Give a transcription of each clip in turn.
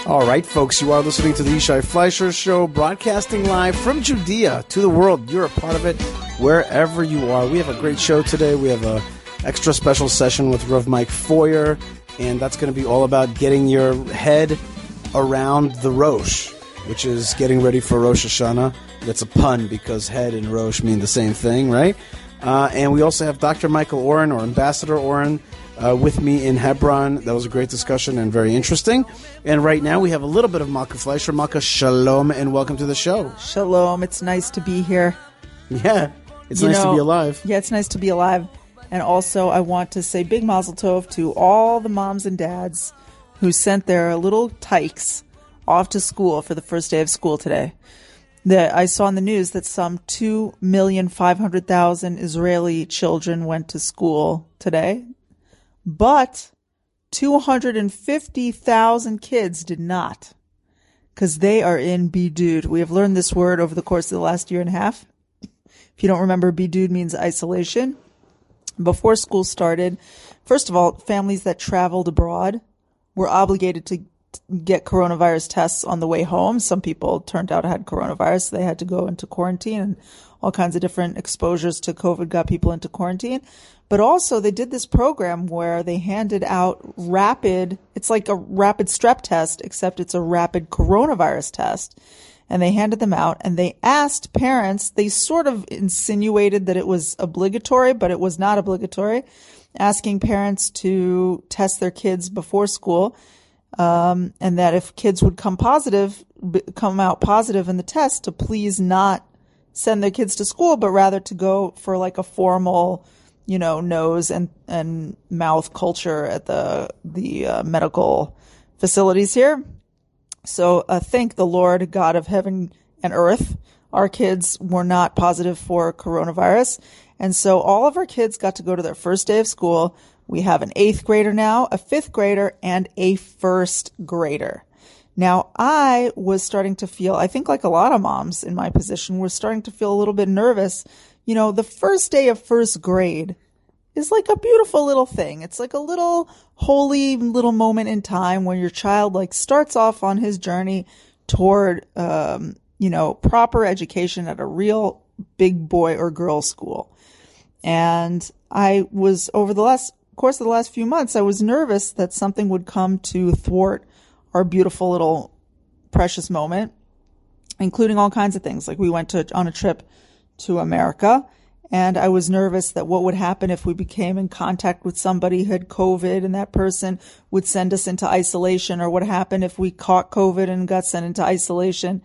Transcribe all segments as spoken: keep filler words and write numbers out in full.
All right, folks, you are listening to the Yishai Fleischer Show, broadcasting live from Judea to the world. You're a part of it wherever you are. We have a great show today. We have a extra special session with Rav Mike Feuer, and that's going to be all about getting your head around the Rosh, which is getting ready for Rosh Hashanah. That's a pun because head and Rosh mean the same thing, right? Uh, and we also have Doctor Michael Oren, or Ambassador Oren, uh, with me in Hebron. That was a great discussion and very interesting. And right now we have a little bit of Malka Fleischer. Malka, shalom, and welcome to the show. Shalom. It's nice to be here. Yeah, it's you nice know, to be alive. Yeah, it's nice to be alive. And also, I want to say big mazel tov to all the moms and dads who sent their little tykes off to school for the first day of school today. The, I saw in the news that some two million five hundred thousand Israeli children went to school today, but two hundred fifty thousand kids did not, because they are in bidud. We have learned this word over the course of the last year and a half. If you don't remember, bidud means isolation. Before school started, first of all, families that traveled abroad were obligated to get coronavirus tests on the way home. Some people turned out had coronavirus. They had to go into quarantine, and all kinds of different exposures to COVID got people into quarantine. But also they did this program where they handed out rapid, it's like a rapid strep test, except it's a rapid coronavirus test. And they handed them out, and they asked parents, they sort of insinuated that it was obligatory, but it was not obligatory, asking parents to test their kids before school. Um, and that if kids would come positive, come out positive in the test, to please not send their kids to school, but rather to go for like a formal, you know, nose and, and mouth culture at the, the, uh, medical facilities here. So, uh, thank the Lord God of heaven and earth. Our kids were not positive for coronavirus. And so all of our kids got to go to their first day of school. We have an eighth grader now, a fifth grader, and a first grader. Now, I was starting to feel, I think like a lot of moms in my position, were starting to feel a little bit nervous. You know, the first day of first grade is like a beautiful little thing. It's like a little holy little moment in time where your child like starts off on his journey toward, um, you know, proper education at a real big boy or girl school. And I was over the last course of the last few months, I was nervous that something would come to thwart our beautiful little precious moment, including all kinds of things. Like we went to on a trip to America, and I was nervous that what would happen if we became in contact with somebody who had COVID and that person would send us into isolation, or what happened if we caught COVID and got sent into isolation,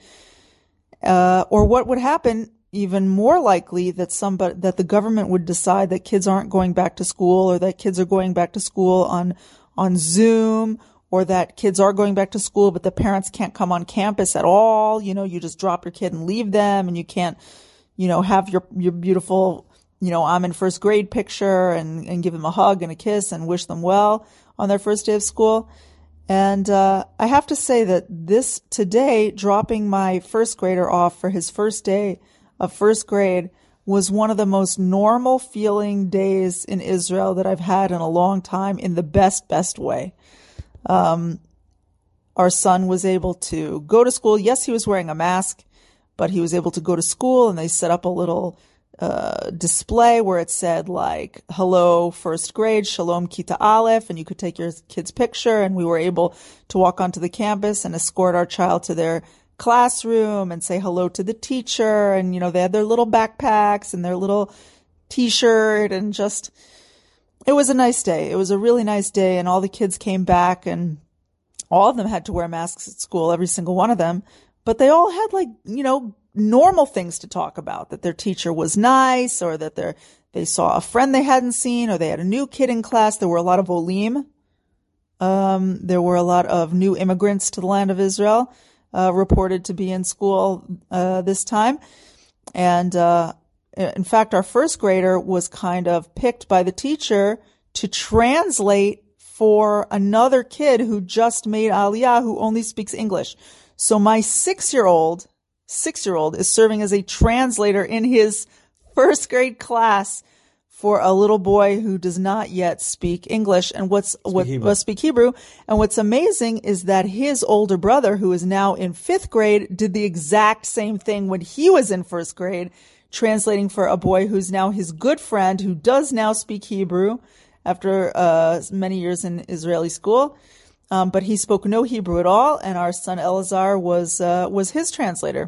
uh, or what would happen even more likely that somebody, that the government would decide that kids aren't going back to school, or that kids are going back to school on, on Zoom, or that kids are going back to school, but the parents can't come on campus at all. You know, you just drop your kid and leave them, and you can't, you know, have your, your beautiful, you know, I'm in first grade picture and, and give them a hug and a kiss and wish them well on their first day of school. And, uh, I have to say that this today, dropping my first grader off for his first day of first grade, was one of the most normal feeling days in Israel that I've had in a long time, in the best, best way. Um, our son was able to go to school. Yes, he was wearing a mask, but he was able to go to school, and they set up a little, uh, display where it said like, hello, first grade, shalom, kita aleph, and you could take your kid's picture, and we were able to walk onto the campus and escort our child to their classroom and say hello to the teacher. And, you know, they had their little backpacks and their little t-shirt, and just, it was a nice day. It was a really nice day. And all the kids came back, and all of them had to wear masks at school, every single one of them. But they all had like, you know, normal things to talk about, that their teacher was nice, or that they're, they saw a friend they hadn't seen, or they had a new kid in class. There were a lot of olim. Um, there were a lot of new immigrants to the land of Israel. Uh, reported to be in school, uh, this time. And, uh, in fact, our first grader was kind of picked by the teacher to translate for another kid who just made Aliyah, who only speaks English. So my six-year-old, six-year-old is serving as a translator in his first grade class for a little boy who does not yet speak English and what's Speak what Hebrew. uh, speak Hebrew. And what's amazing is that his older brother, who is now in fifth grade, did the exact same thing when he was in first grade, translating for a boy who's now his good friend, who does now speak Hebrew after uh, many years in Israeli school. Um, but he spoke no Hebrew at all, and our son Elazar was uh, was his translator.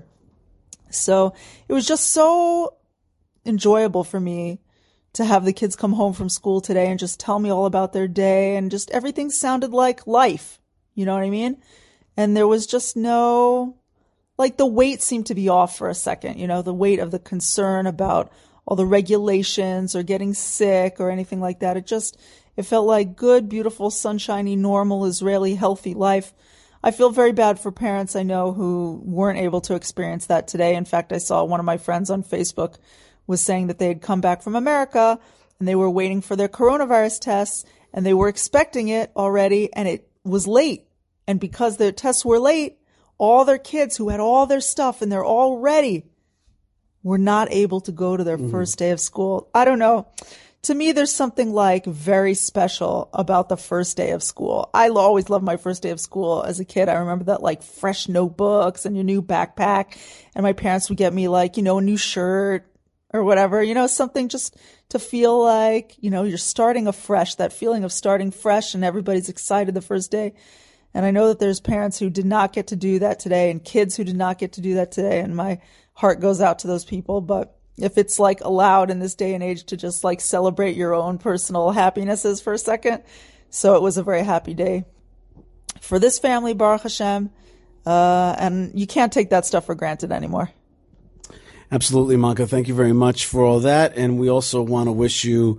So it was just so enjoyable for me to have the kids come home from school today and just tell me all about their day, and just everything sounded like life. You know what I mean? And there was just no, like the weight seemed to be off for a second, you know, the weight of the concern about all the regulations or getting sick or anything like that. It just, it felt like good, beautiful, sunshiny, normal, Israeli, healthy life. I feel very bad for parents I know who weren't able to experience that today. In fact, I saw one of my friends on Facebook was saying that they had come back from America and they were waiting for their coronavirus tests and they were expecting it already and it was late. And because their tests were late, all their kids who had all their stuff and they're all ready were not able to go to their mm-hmm. first day of school. I don't know. To me, there's something like very special about the first day of school. I always loved my first day of school as a kid. I remember that, like, fresh notebooks and your new backpack. And my parents would get me, like, you know, a new shirt or whatever, you know, something just to feel like, you know, you're starting afresh, that feeling of starting fresh and everybody's excited the first day. And I know that there's parents who did not get to do that today and kids who did not get to do that today. And my heart goes out to those people. But if it's like allowed in this day and age to just like celebrate your own personal happinesses for a second. So it was a very happy day for this family, Baruch Hashem. Uh, and you can't take that stuff for granted anymore. Absolutely, Malka. Thank you very much for all that. And we also want to wish you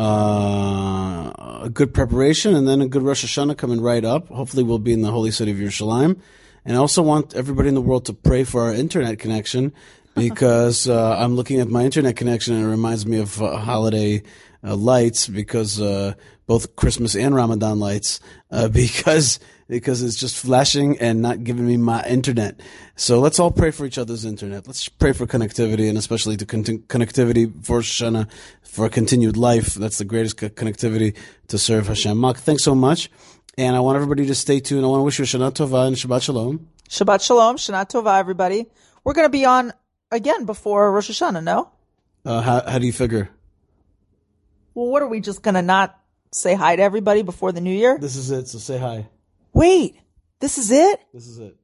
uh, a good preparation and then a good Rosh Hashanah coming right up. Hopefully we'll be in the holy city of Yerushalayim. And I also want everybody in the world to pray for our internet connection because uh, I'm looking at my internet connection and it reminds me of uh, holiday uh, lights because uh, both Christmas and Ramadan lights uh, because because it's just flashing and not giving me my internet. So let's all pray for each other's internet. Let's pray for connectivity and especially to con- connectivity for Shana, for a continued life. That's the greatest co- connectivity to serve Hashem. Mark, thanks so much. And I want everybody to stay tuned. I want to wish you a Shana Tova and Shabbat Shalom. Shabbat Shalom, Shana Tova, everybody. We're going to be on again before Rosh Hashanah, no? Uh, how, how do you figure? Well, what are we just going to not say hi to everybody before the new year? This is it, so say hi. Wait, this is it? This is it.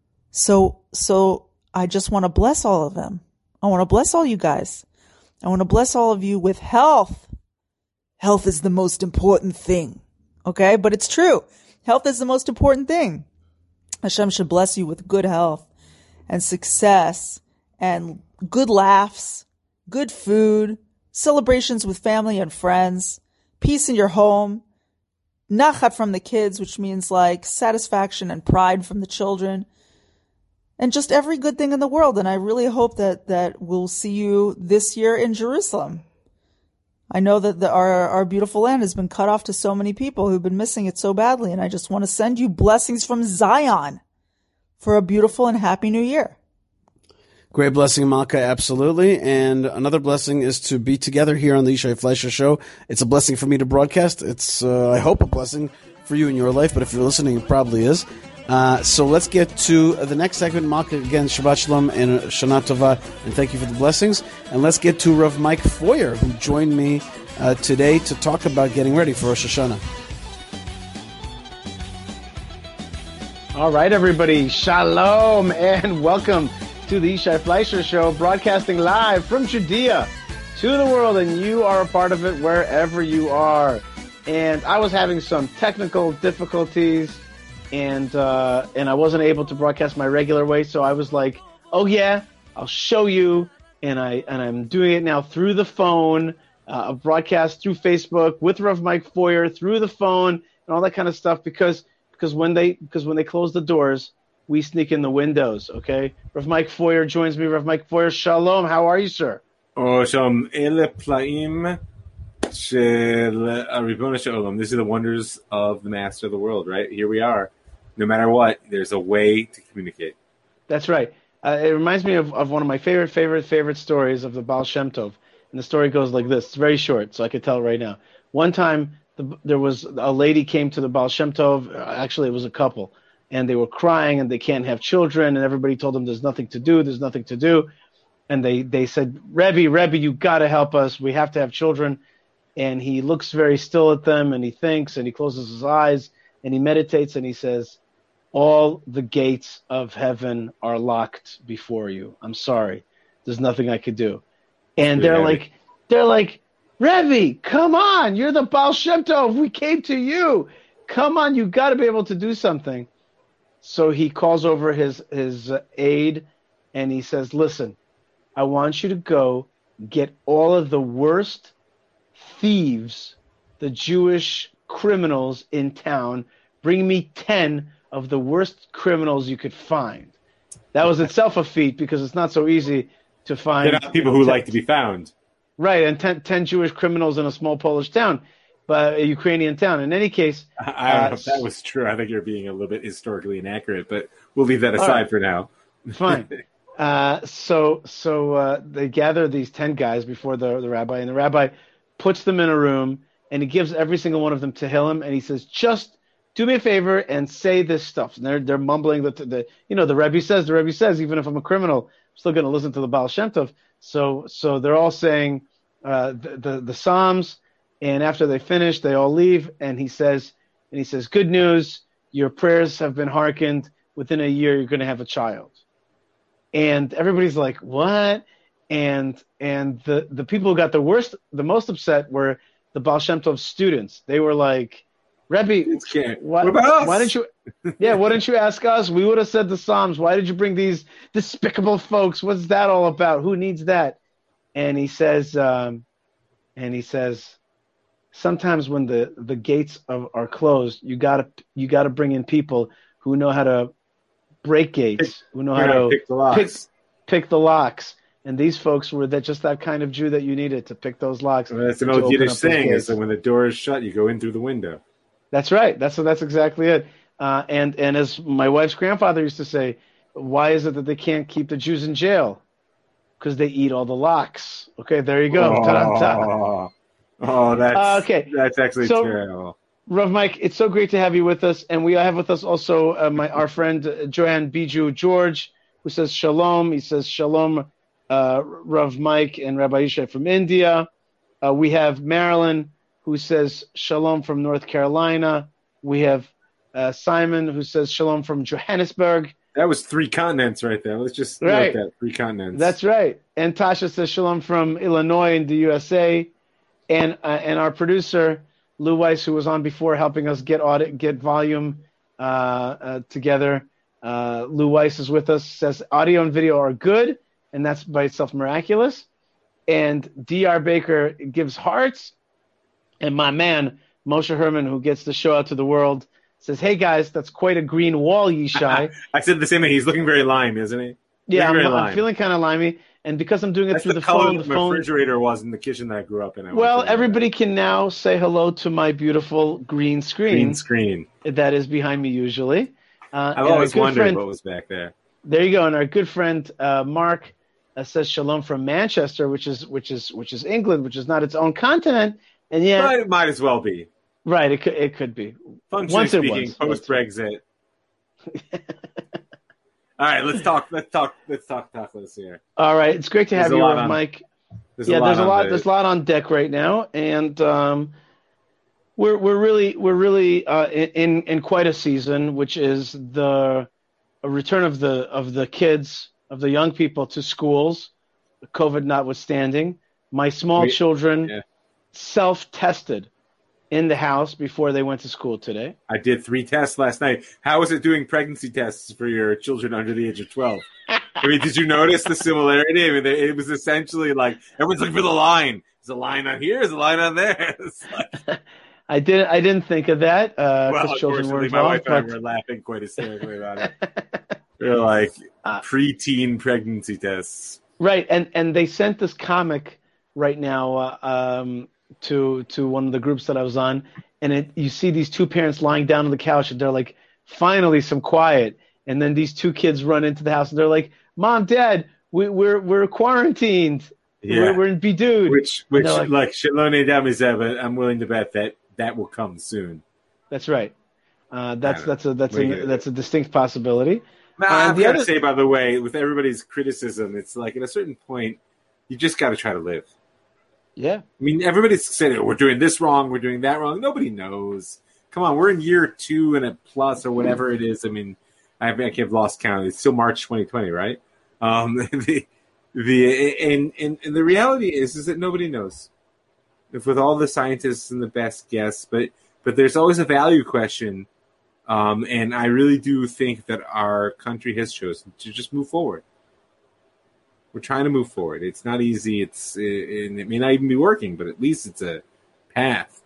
So, so I just want to bless all of them. I want to bless all you guys. I want to bless all of you with health. Health is the most important thing. Okay? But it's true. Health is the most important thing. Hashem should bless you with good health and success and good laughs, good food, celebrations with family and friends, peace in your home, nachat from the kids, which means like satisfaction and pride from the children, and just every good thing in the world. And I really hope that, that we'll see you this year in Jerusalem. I know that the, our, our beautiful land has been cut off to so many people who've been missing it so badly. And I just want to send you blessings from Zion for a beautiful and happy new year. Great blessing, Malka, absolutely. And another blessing is to be together here on the Yishai Fleisher Show. It's a blessing for me to broadcast. It's, uh, I hope, a blessing for you in your life, but if you're listening, it probably is. Uh, so let's get to the next segment. Malka, again, Shabbat Shalom and Shana Tova, and thank you for the blessings. And let's get to Rav Mike Feuer, who joined me uh, today to talk about getting ready for Rosh Hashanah. All right, everybody, Shalom, and welcome to the Yishai Fleisher Show, broadcasting live from Judea to the world, and you are a part of it wherever you are. And I was having some technical difficulties, and uh, and I wasn't able to broadcast my regular way, so I was like, oh yeah, I'll show you, and, I, and I'm doing it now through the phone, uh, a broadcast through Facebook with Rav Mike Feuer through the phone, and all that kind of stuff, because because when they because when they close the doors, we sneak in the windows, okay? Rav Mike Feuer joins me. Rav Mike Feuer, Shalom. How are you, sir? Oh, Shalom. Ele Plaim Shel Ribbono Shel Olam. These are the wonders of the Master of the world, right? Here we are. No matter what, there's a way to communicate. That's right. Uh, it reminds me of, of one of my favorite, favorite, favorite stories of the Baal Shem Tov. And the story goes like this. It's very short, so I could tell right now. One time, the, there was a lady came to the Baal Shem Tov. Actually, it was a couple. And they were crying, and they can't have children. And everybody told them there's nothing to do. There's nothing to do. And they, they said, Rebbe, Rebbe, you got to help us. We have to have children. And he looks very still at them, and he thinks, and he closes his eyes, and he meditates, and he says, all the gates of heaven are locked before you. I'm sorry. There's nothing I could do. And they're like, they're like, Rebbe, come on. You're the Baal Shem Tov. We came to you. Come on. You got to be able to do something. So he calls over his, his uh, aide, and he says, listen, I want you to go get all of the worst thieves, the Jewish criminals in town. Bring me ten of the worst criminals you could find. That was itself a feat because it's not so easy to find. They're not people who ten, like to be found. Right, and ten, ten Jewish criminals in a small Polish town, but a Ukrainian town. In any case. I don't uh, know if that was true. I think you're being a little bit historically inaccurate, but we'll leave that aside right. for now. Fine. Uh, so so uh, they gather these ten guys before the, the rabbi, and the rabbi puts them in a room, and he gives every single one of them Tehillim, and he says, just do me a favor and say this stuff. And they're they're mumbling the the you know the Rebbe says the Rebbe says even if I'm a criminal I'm still going to listen to the Baal Shem Tov. So so they're all saying uh, the, the the Psalms, and after they finish they all leave, and he says and he says good news, your prayers have been hearkened. Within a year you're going to have a child. And everybody's like what? And and the the people who got the worst the most upset were the Baal Shem Tov students. They were like, Rebbe, why, why didn't you? Yeah, why didn't you ask us? We would have said the Psalms. Why did you bring these despicable folks? What's that all about? Who needs that? And he says, um, and he says, sometimes when the, the gates of, are closed, you gotta you gotta bring in people who know how to break gates, pick, who know how to pick the locks. Pick, pick the locks. And these folks were that just that kind of Jew that you needed to pick those locks. Well, that's an old Yiddish saying: is that when the door is shut, you go in through the window. That's right. That's that's exactly it. Uh, and and as my wife's grandfather used to say, why is it that they can't keep the Jews in jail? Because they eat all the locks. Okay, there you go. Oh, Ta-da-ta. oh that's uh, okay. That's actually so, true. Rav Mike, it's so great to have you with us, and we have with us also uh, my our friend uh, Joanne Biju George, who says shalom. He says shalom, uh, Rav Mike and Rabbi Yishai from India. Uh, we have Marilyn, who says shalom from North Carolina. We have uh, Simon, who says shalom from Johannesburg. That was three continents right there. Let's just right. note that, three continents. That's right. And Tasha says shalom from Illinois in the U S A. And uh, and our producer, Lou Weiss, who was on before helping us get audit, get volume uh, uh, together. Uh, Lou Weiss is with us, says audio and video are good, and that's by itself miraculous. And D R Baker gives hearts. And my man, Moshe Herman, who gets the show out to the world, says, hey, guys, that's quite a green wall, Yishai. I said the same thing. He's looking very lime, isn't he? Yeah, I'm, I'm feeling kind of limey. And because I'm doing it that's through the, the color phone, the, the my phone refrigerator was in the kitchen that I grew up in. I well, everybody can now say hello to my beautiful green screen. Green screen. That is behind me usually. Uh, I've always wondered friend, what was back there. There you go. And our good friend uh, Mark uh, says shalom from Manchester, which is which is which is England, which is not its own continent. And yet, but it might as well be. Right, it could it could be. Functionally speaking, post Brexit. All right, let's talk. Let's talk. Let's talk tacos here. All right, it's great to have there's you, on, Mike. There's yeah, a there's a lot. The... There's a lot on deck right now, and um, we're we're really we're really uh, in in quite a season, which is the a return of the of the kids of the young people to schools, COVID notwithstanding. My small we, children yeah. self-tested in the house before they went to school today. I did three tests last night. How was it doing pregnancy tests for your children under the age of twelve? I mean, did you notice the similarity? I mean, it was essentially like everyone's looking for the line. Is a line on here? Is a line on there? Like... I didn't. I didn't think of that because uh, well, children were involved. My wife but... and I were laughing quite hysterically about it. We were like uh, preteen pregnancy tests, right? And and they sent this comic right now. Uh, um, to to one of the groups that I was on, and it, you see these two parents lying down on the couch, and they're like, finally some quiet. And then these two kids run into the house, and they're like, Mom, Dad, we, we're we're quarantined. Yeah. We're, we're in Bidud. Which, which like, like Shalone Damizeh, but I'm willing to bet that that will come soon. That's right. Uh, that's that's a that's a that's a distinct possibility. Nah, uh, I've got to say, by the way, with everybody's criticism, it's like at a certain point, you just got to try to live. Yeah. I mean, everybody's saying, oh, we're doing this wrong, we're doing that wrong. Nobody knows. Come on, we're in year two and a plus or whatever it is. I mean, I think I've lost count. It's still March twenty twenty, right? Um, the the and, and and the reality is is that nobody knows. If with all the scientists and the best guess, but but there's always a value question. Um, and I really do think that our country has chosen to just move forward. We're trying to move forward. It's not easy. It's it, it may not even be working, but at least it's a path.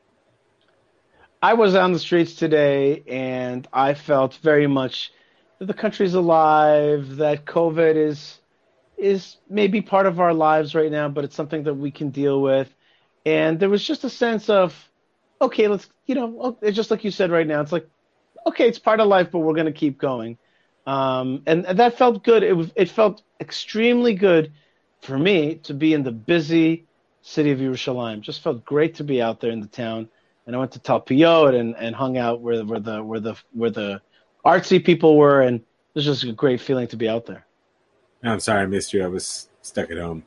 I was on the streets today, and I felt very much that the country's alive, that COVID is is maybe part of our lives right now, but it's something that we can deal with. And there was just a sense of, okay, let's, you know, it's just like you said right now. It's like, okay, it's part of life, but we're going to keep going. Um, and, and that felt good. It was, it felt extremely good for me to be in the busy city of Yerushalayim. Just felt great to be out there in the town. And I went to Talpiot and, and hung out where, where the where the where the artsy people were, and it was just a great feeling to be out there. I'm sorry I missed you. I was stuck at home.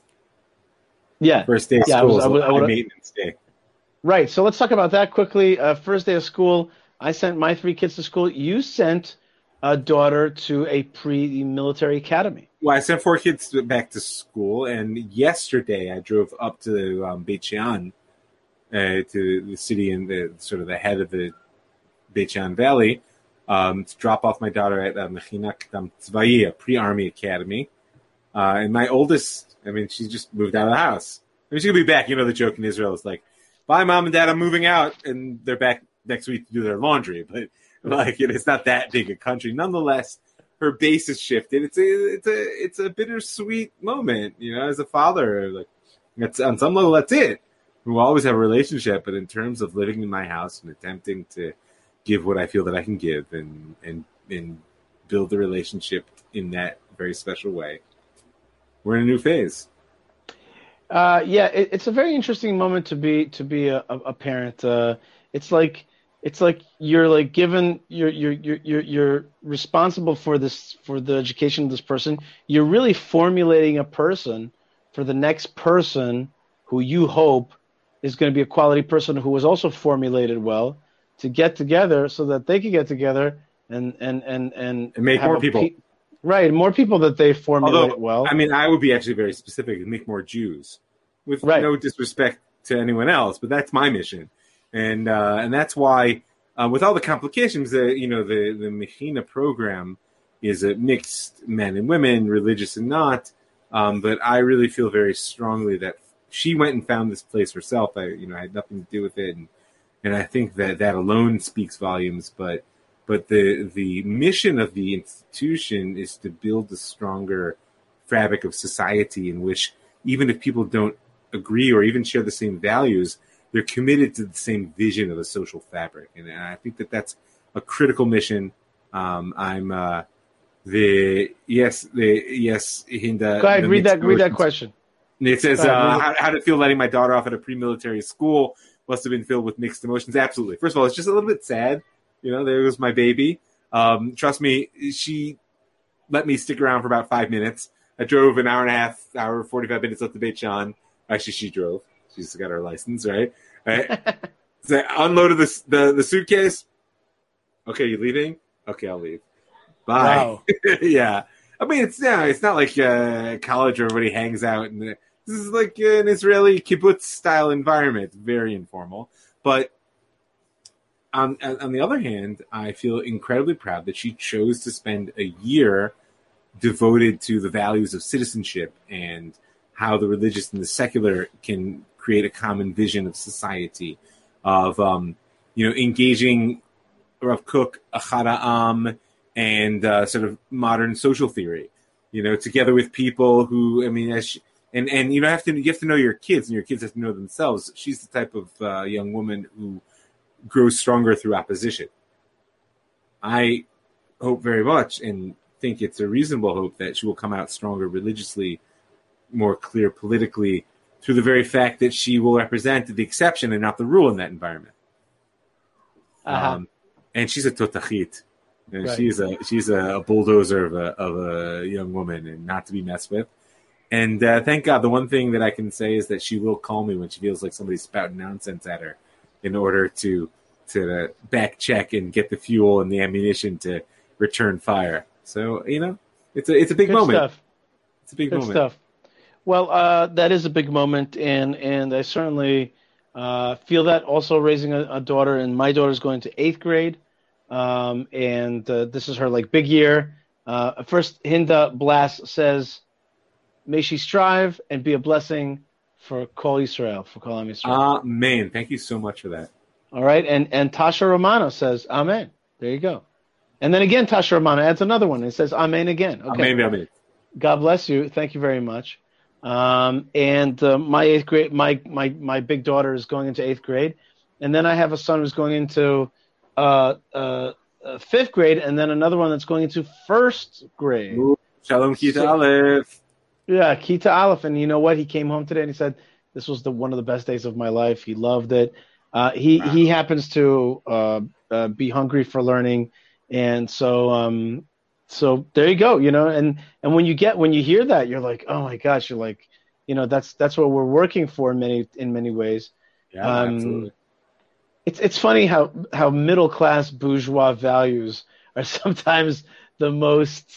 Yeah, first day of yeah, school, I was, I was, high maintenance day. Right. So let's talk about that quickly. Uh, first day of school. I sent my three kids to school. You sent a daughter to a pre-military academy. Well, I sent four kids back to school, and yesterday I drove up to um, Beit Shean, uh, to the city in the sort of the head of the Beit Shean Valley, um, to drop off my daughter at uh, Mechina Kedam Tzvai, a pre-army academy. Uh, and my oldest, I mean, she just moved out of the house. I mean, she'll be back. You know, the joke in Israel is like, bye, mom and dad, I'm moving out. And they're back next week to do their laundry. But, like, it, it's not that big a country. Nonetheless, her base has shifted. It's a, it's a, it's a bittersweet moment, you know, as a father. Like, that's, on some level, that's it. We'll always have a relationship, but in terms of living in my house and attempting to give what I feel that I can give and, and, and build the relationship in that very special way, we're in a new phase. Uh, yeah, it, it's a very interesting moment to be to be a, a parent. Uh, it's like it's like you're like given you're you're you're you're you're responsible for this for the education of this person. You're really formulating a person for the next person who you hope is going to be a quality person who was also formulated well to get together so that they can get together and and and and, and make more people. Pe- Right, more people that they formulate Although, well. I mean, I would be actually very specific and make more Jews, with right. no disrespect to anyone else, but that's my mission, and uh, and that's why, uh, with all the complications, that uh, you know, the the Mechina program is a mixed men and women, religious and not. Um, but I really feel very strongly that she went and found this place herself. I, you know, I had nothing to do with it, and and I think that that alone speaks volumes. But But the the mission of the institution is to build a stronger fabric of society in which even if people don't agree or even share the same values, they're committed to the same vision of a social fabric. And I think that that's a critical mission. Um, I'm uh, the yes the yes in the go ahead the read that read that question. It says ahead, uh, how, how did it feel letting my daughter off at a pre-military school? Must have been filled with mixed emotions. Absolutely. First of all, it's just a little bit sad. You know, there was my baby. Um, trust me, she let me stick around for about five minutes. I drove an hour and a half, hour, forty-five minutes up to Beit Shean. Actually, she drove. She's got her license, right? right? So I unloaded the, the, the suitcase. Okay, you leaving? Okay, I'll leave. Bye. Wow. Yeah. I mean, it's yeah, it's not like uh, college where everybody hangs out. And this is like an Israeli kibbutz-style environment. Very informal. But On, on the other hand, I feel incredibly proud that she chose to spend a year devoted to the values of citizenship and how the religious and the secular can create a common vision of society, of um, you know, engaging Rav Kook, Achad Ha'am, and uh, sort of modern social theory, you know, together with people who, I mean, as she, and and you know, have to you have to know your kids, and your kids have to know themselves. She's the type of uh, young woman who grows stronger through opposition. I hope very much and think it's a reasonable hope that she will come out stronger religiously more clear politically through the very fact that she will represent the exception and not the rule in that environment. Uh-huh. Um, and she's a totachit. And Right. she's a she's a bulldozer of a of a young woman and not to be messed with. And uh, thank God, the one thing that I can say is that she will call me when she feels like somebody's spouting nonsense at her, in order to to back check and get the fuel and the ammunition to return fire. So you know, it's a it's a big Good moment. stuff. It's a big Good moment. stuff. Well, uh, that is a big moment, and and I certainly uh, feel that. Also, raising a, a daughter, and my daughter's going to eighth grade, um, and uh, this is her like big year. Uh, first, Hinda Blas says, "May she strive and be a blessing for Kol Yisrael, for Kol Am Yisrael." Amen. Thank you so much for that. All right, and and Tasha Romano says, "Amen." There you go. And then again, Tasha Romano adds another one and says, "Amen" again. Okay. Amen. Amen. God bless you. Thank you very much. Um, and uh, my eighth grade, my, my my big daughter is going into eighth grade, and then I have a son who's going into uh, uh, uh, fifth grade, and then another one that's going into first grade. Ooh, Shalom Kita So- Aleph. Yeah, Kita Aleph, and you know what? He came home today and he said, "This was the one of the best days of my life." He loved it. Uh, he Wow. he happens to uh, uh, be hungry for learning, and so um, so there you go. You know, and and when you get when you hear that, you're like, oh my gosh, you're like, you know, that's that's what we're working for in many in many ways. Yeah, Um, absolutely. It's it's funny how how middle class bourgeois values are sometimes the most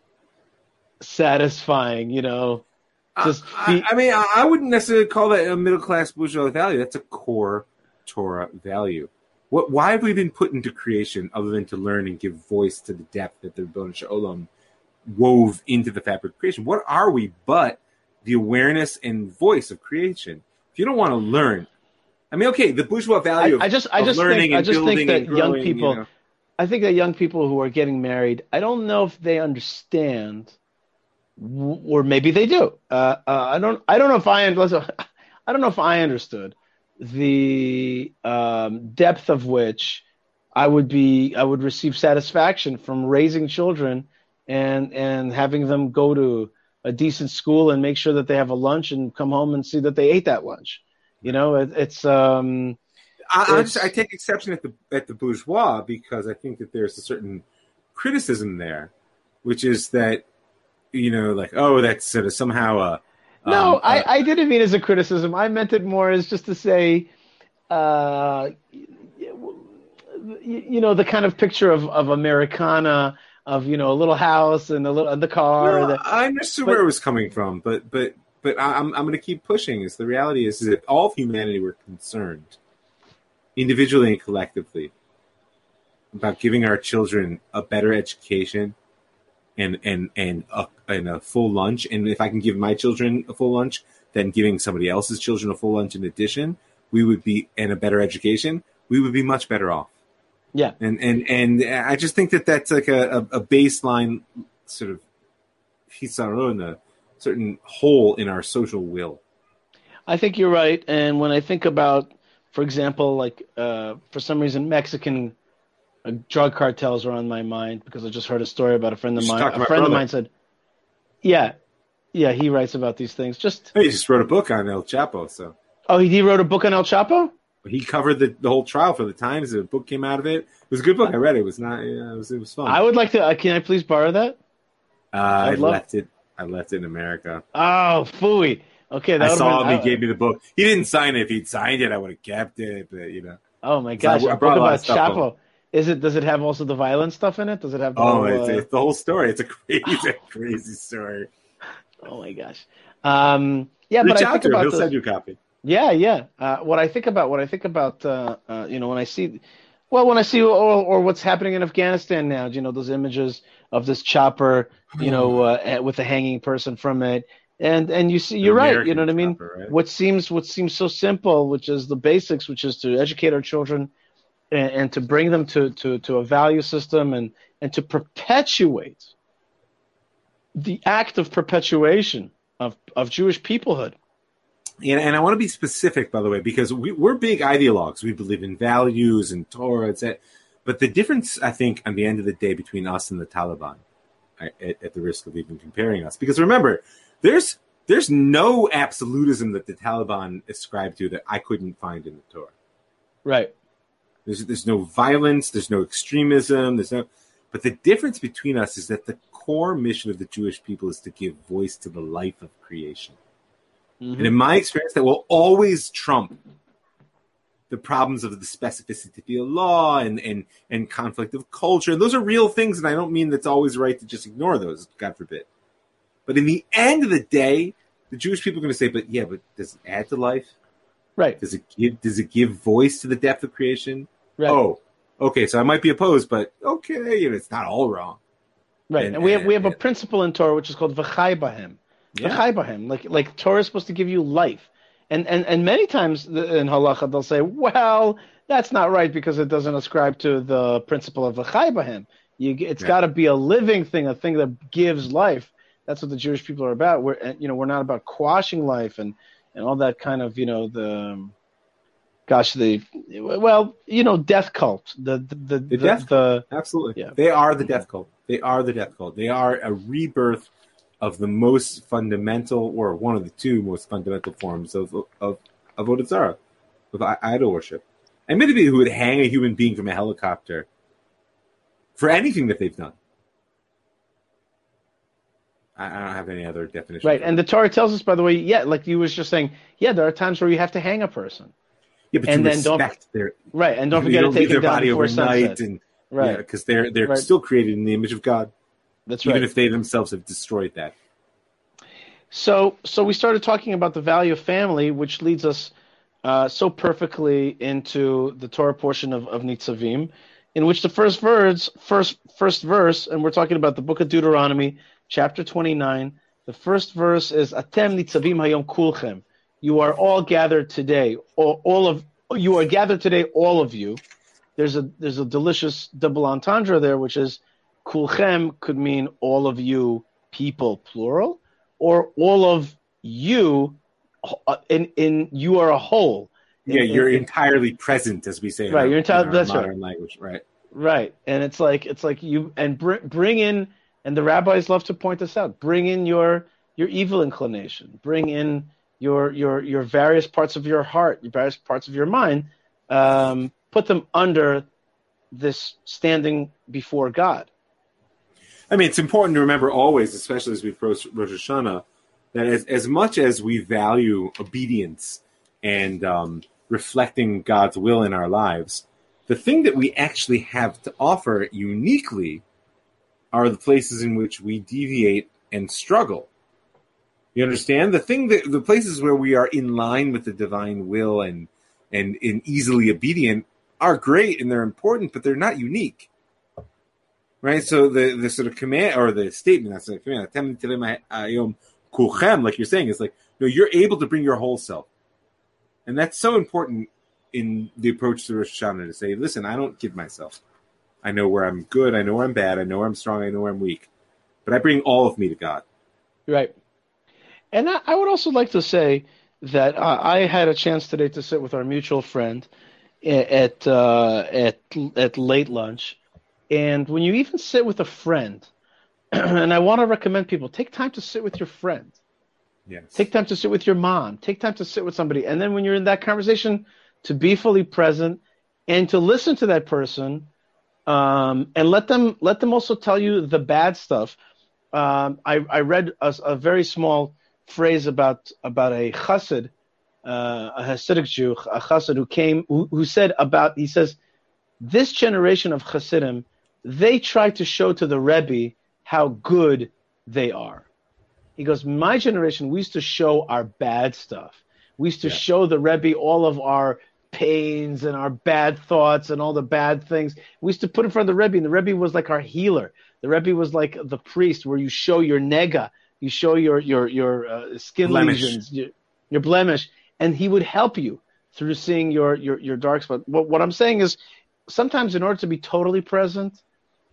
satisfying. You know, just I, be- I mean, I I wouldn't necessarily call that a middle class bourgeois value. That's a core Torah value. What? Why have we been put into creation other than to learn and give voice to the depth that the Rebbeinu Shalom wove into the fabric of creation? What are we but the awareness and voice of creation? If you don't want to learn, I mean, okay, the bourgeois value of, I just I of just learning think I and just building think that and growing, young people you know. I think that young people who are getting married, I don't know if they understand, w- or maybe they do. Uh, uh, I don't. I don't know if I. listen, I don't know if I understood the um, depth of which I would be. I would receive satisfaction from raising children and and having them go to a decent school and make sure that they have a lunch and come home and see that they ate that lunch. You know, it, it's. Um, I, I, It's- just, I take exception at the at the bourgeois because I think that there's a certain criticism there, which is that, you know, like, oh, that's sort of somehow a No, um, I, a- I didn't mean as a criticism. I meant it more as just to say, uh, you, you know, the kind of picture of, of Americana, of, you know, a little house and a little and the car. well, the, I understood but- where it was coming from, but but but I- I'm I'm going to keep pushing. Is the reality is, is that all of humanity were concerned, individually and collectively, about giving our children a better education and and and a, and a full lunch. And if I can give my children a full lunch, then giving somebody else's children a full lunch in addition, we would be and a better education. We would be much better off. yeah. And and and I just think that that's like a, a, a baseline sort of hisaron, a certain hole in our social will. I think you're right. And when I think about, for example, like uh, for some reason, Mexican uh, drug cartels are on my mind because I just heard a story about a friend of You should mine. talk to A my friend of brother. mine said, yeah, yeah, he writes about these things. Just, He just wrote a book on El Chapo, so oh, he wrote a book on El Chapo? he covered the, the whole trial for the Times. The book came out of it. It was a good book. I read it. It was not. Yeah, it was. It was fun. I would like to, uh, can I please borrow that? uh, I I'd love- left it. I left it in America. Oh, phooey. Okay, that I would've saw been, him. He uh, gave me the book. He didn't sign it. If he'd signed it, I would have kept it. But you know. Oh my I- gosh, I a brought book a lot about of stuff Chapo. Is it? Does it have also the violent stuff in it? Does it have the Oh, whole, it's, uh, it's the whole story. It's a crazy, it's a crazy story. oh my gosh. Um, yeah, but Reach I out think to him. about He'll this. send you a copy. Yeah, yeah. Uh, what I think about, what I think about, uh, uh, you know, when I see, well, when I see, or, or what's happening in Afghanistan now, you know, those images of this chopper, you know, uh, with a hanging person from it, and and you see, you're right. You American know what I mean? chopper, right? What seems what seems so simple, which is the basics, which is to educate our children and, and to bring them to, to, to a value system and, and to perpetuate the act of perpetuation of, of Jewish peoplehood. And, and I want to be specific, by the way, because we, we're big ideologues. We believe in values and Torah, et cetera. But the difference, I think, at the end of the day, between us and the Taliban, I, at, at the risk of even comparing us, because remember, there's there's no absolutism that the Taliban ascribe to that I couldn't find in the Torah. Right. There's there's no violence, there's no extremism, there's no. But the difference between us is that the core mission of the Jewish people is to give voice to the life of creation. Mm-hmm. And in my experience, that will always trump the problems of the specificity of law and, and, and conflict of culture. And those are real things, and I don't mean that's always right to just ignore those, God forbid. But in the end of the day, the Jewish people are going to say, but yeah, but does it add to life? Right. Does it give does it give voice to the depth of creation? Right. Oh, okay, so I might be opposed, but okay, you know, it's not all wrong. Right. And, and we have we have and, a principle in Torah which is called v'chai b'hem. Yeah. V'chai b'hem. Like like Torah is supposed to give you life. And and, and many times in halacha they'll say, well, that's not right because it doesn't ascribe to the principle of v'chai b'hem. You, it's yeah. got to be a living thing, a thing that gives life. That's what the Jewish people are about. We're you know we're not about quashing life and, and all that kind of you know the gosh the well you know death cult the the the, the death the, the absolutely yeah. They are the death cult. They are the death cult. They are a rebirth of the most fundamental or one of the two most fundamental forms of of of avodah zarah, of idol worship. And maybe who would hang a human being from a helicopter for anything that they've done. I don't have any other definition. Right, and the Torah tells us, by the way, yeah, like you was just saying, yeah, there are times where you have to hang a person. Yeah, but and you then respect don't, their right, and don't forget to take their them down body before overnight, sunset. and right, yeah, because they're they're right. still created in the image of God. That's even right. Even if they themselves have destroyed that. So, so we started talking about the value of family, which leads us uh, so perfectly into the Torah portion of, of Nitzavim, in which the first verse, first first verse, and we're talking about the book of Deuteronomy, chapter twenty-nine. The first verse is Atem Nitzavim Hayom Kulchem. You are all gathered today. All, all of you are gathered today. All of you. There's a there's a delicious double entendre there, which is Kulchem could mean all of you people, plural, or all of you uh, in in you are a whole. In, yeah, you're in, entirely present, as we say. In right, our, you're entirely that's modern right. language, right? Right, and it's like it's like you and br- bring in. And the rabbis love to point this out. Bring in your your evil inclination. Bring in your your your various parts of your heart, your various parts of your mind. Um, put them under this standing before God. I mean, it's important to remember always, especially as we approach Rosh Hashanah, that as, as much as we value obedience and um, reflecting God's will in our lives, the thing that we actually have to offer uniquely are the places in which we deviate and struggle. You understand? The thing that the places where we are in line with the divine will and and, and easily obedient are great and they're important, but they're not unique. Right? So the, the sort of command or the statement, that's the command, like you're saying, is like, no, you're able to bring your whole self. And that's so important in the approach to Rosh Hashanah to say, listen, I don't kid myself. I know where I'm good. I know where I'm bad. I know where I'm strong. I know where I'm weak. But I bring all of me to God. Right. And I, I would also like to say that uh, I had a chance today to sit with our mutual friend at uh, at at late lunch. And when you even sit with a friend, and I want to recommend people, take time to sit with your friend. Yes. Take time to sit with your mom. Take time to sit with somebody. And then when you're in that conversation, to be fully present and to listen to that person. Um, and let them let them also tell you the bad stuff. Um, I, I read a, a very small phrase about about a chassid, uh, a Hasidic Jew, a chassid who came, who, who said about, he says, this generation of chassidim, they try to show to the Rebbe how good they are. He goes, my generation, we used to show our bad stuff. We used to yeah. show the Rebbe all of our pains and our bad thoughts and all the bad things. We used to put in front of the Rebbe, and the Rebbe was like our healer. The Rebbe was like the priest, where you show your nega, you show your your your uh, skin blemish. lesions, your, your blemish, and he would help you through seeing your your, your dark spot. What, what I'm saying is, sometimes in order to be totally present,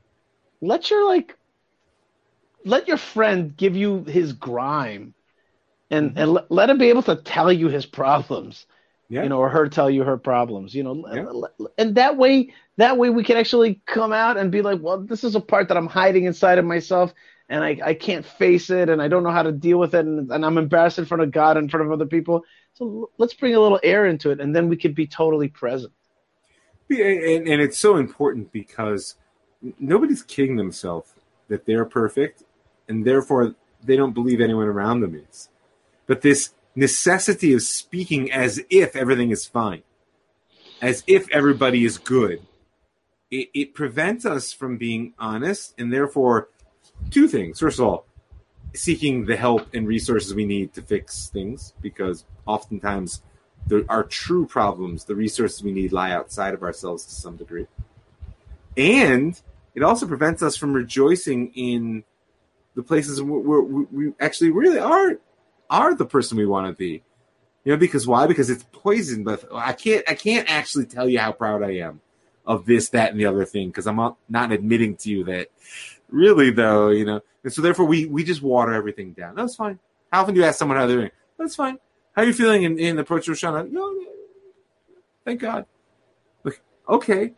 let your like, let your friend give you his grime, and mm-hmm. and let, let him be able to tell you his problems. Yeah. You know, or her tell you her problems, you know, yeah. and that way, that way we can actually come out and be like, well, this is a part that I'm hiding inside of myself. and I, I can't face it, and I don't know how to deal with it, and, and I'm embarrassed in front of God, in front of other people. So let's bring a little air into it, and then we could be totally present. Yeah, and, and it's so important because nobody's kidding themselves that they're perfect, and therefore they don't believe anyone around them is. But this necessity of speaking as if everything is fine, as if everybody is good, it, it prevents us from being honest, and therefore two things. First of all, seeking the help and resources we need to fix things, because oftentimes there are true problems, the resources we need lie outside of ourselves to some degree. And it also prevents us from rejoicing in the places where we actually really are are the person we want to be. You know, because why? Because it's poison. But I can't I can't actually tell you how proud I am of this, that, and the other thing, because I'm not, not admitting to you that really, though, you know. And so therefore we, we just water everything down. That's fine. How often do you ask someone how they're doing? That's fine. How are you feeling in, in the approach to Rosh Hashanah? No, thank God. Like, okay.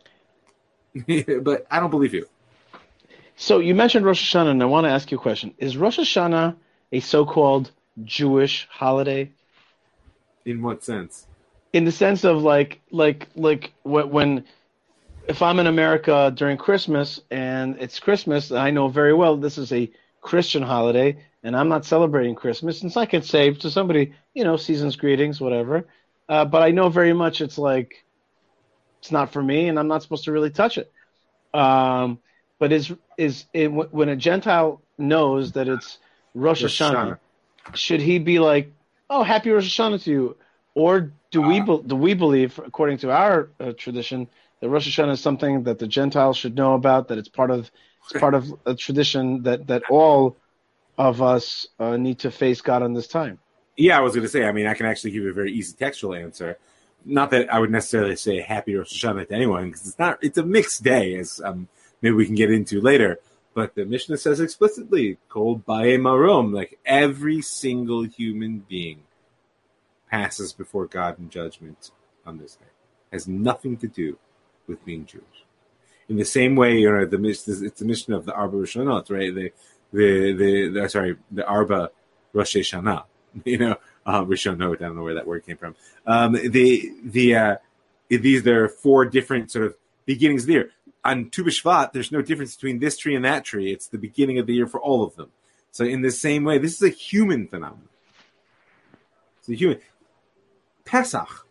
But I don't believe you. So you mentioned Rosh Hashanah, and I want to ask you a question. Is Rosh Hashanah a so-called Jewish holiday? In what sense? In the sense of like, like, like when, if I'm in America during Christmas and it's Christmas, I know very well this is a Christian holiday, and I'm not celebrating Christmas. And so I can say to somebody, you know, season's greetings, whatever. Uh, but I know very much it's like, it's not for me, and I'm not supposed to really touch it. Um, but is is it, when a Gentile knows that it's Rosh Hashanah, should he be like, "Oh, happy Rosh Hashanah to you," or do we be, do we believe, according to our uh, tradition, that Rosh Hashanah is something that the Gentiles should know about, that it's part of it's part of a tradition that, that all of us uh, need to face God on this time? Yeah, I was going to say, I mean, I can actually give you a very easy textual answer. Not that I would necessarily say happy Rosh Hashanah to anyone, because it's not. It's a mixed day, as um, maybe we can get into later. But the Mishnah says explicitly, "Kol ba'e marom," like every single human being passes before God in judgment on this day. It has nothing to do with being Jewish. In the same way, you know, the it's the mission of the Arba Rosh Hashanah, right? The the the, the sorry, the Arba Rosh Hashanah. You know, um, Rishonot, I don't know where that word came from. Um, the the uh, these there are four different sort of beginnings of the year. On Tu B'Shvat, there's no difference between this tree and that tree. It's the beginning of the year for all of them. So in the same way, this is a human phenomenon. It's a human. Pesach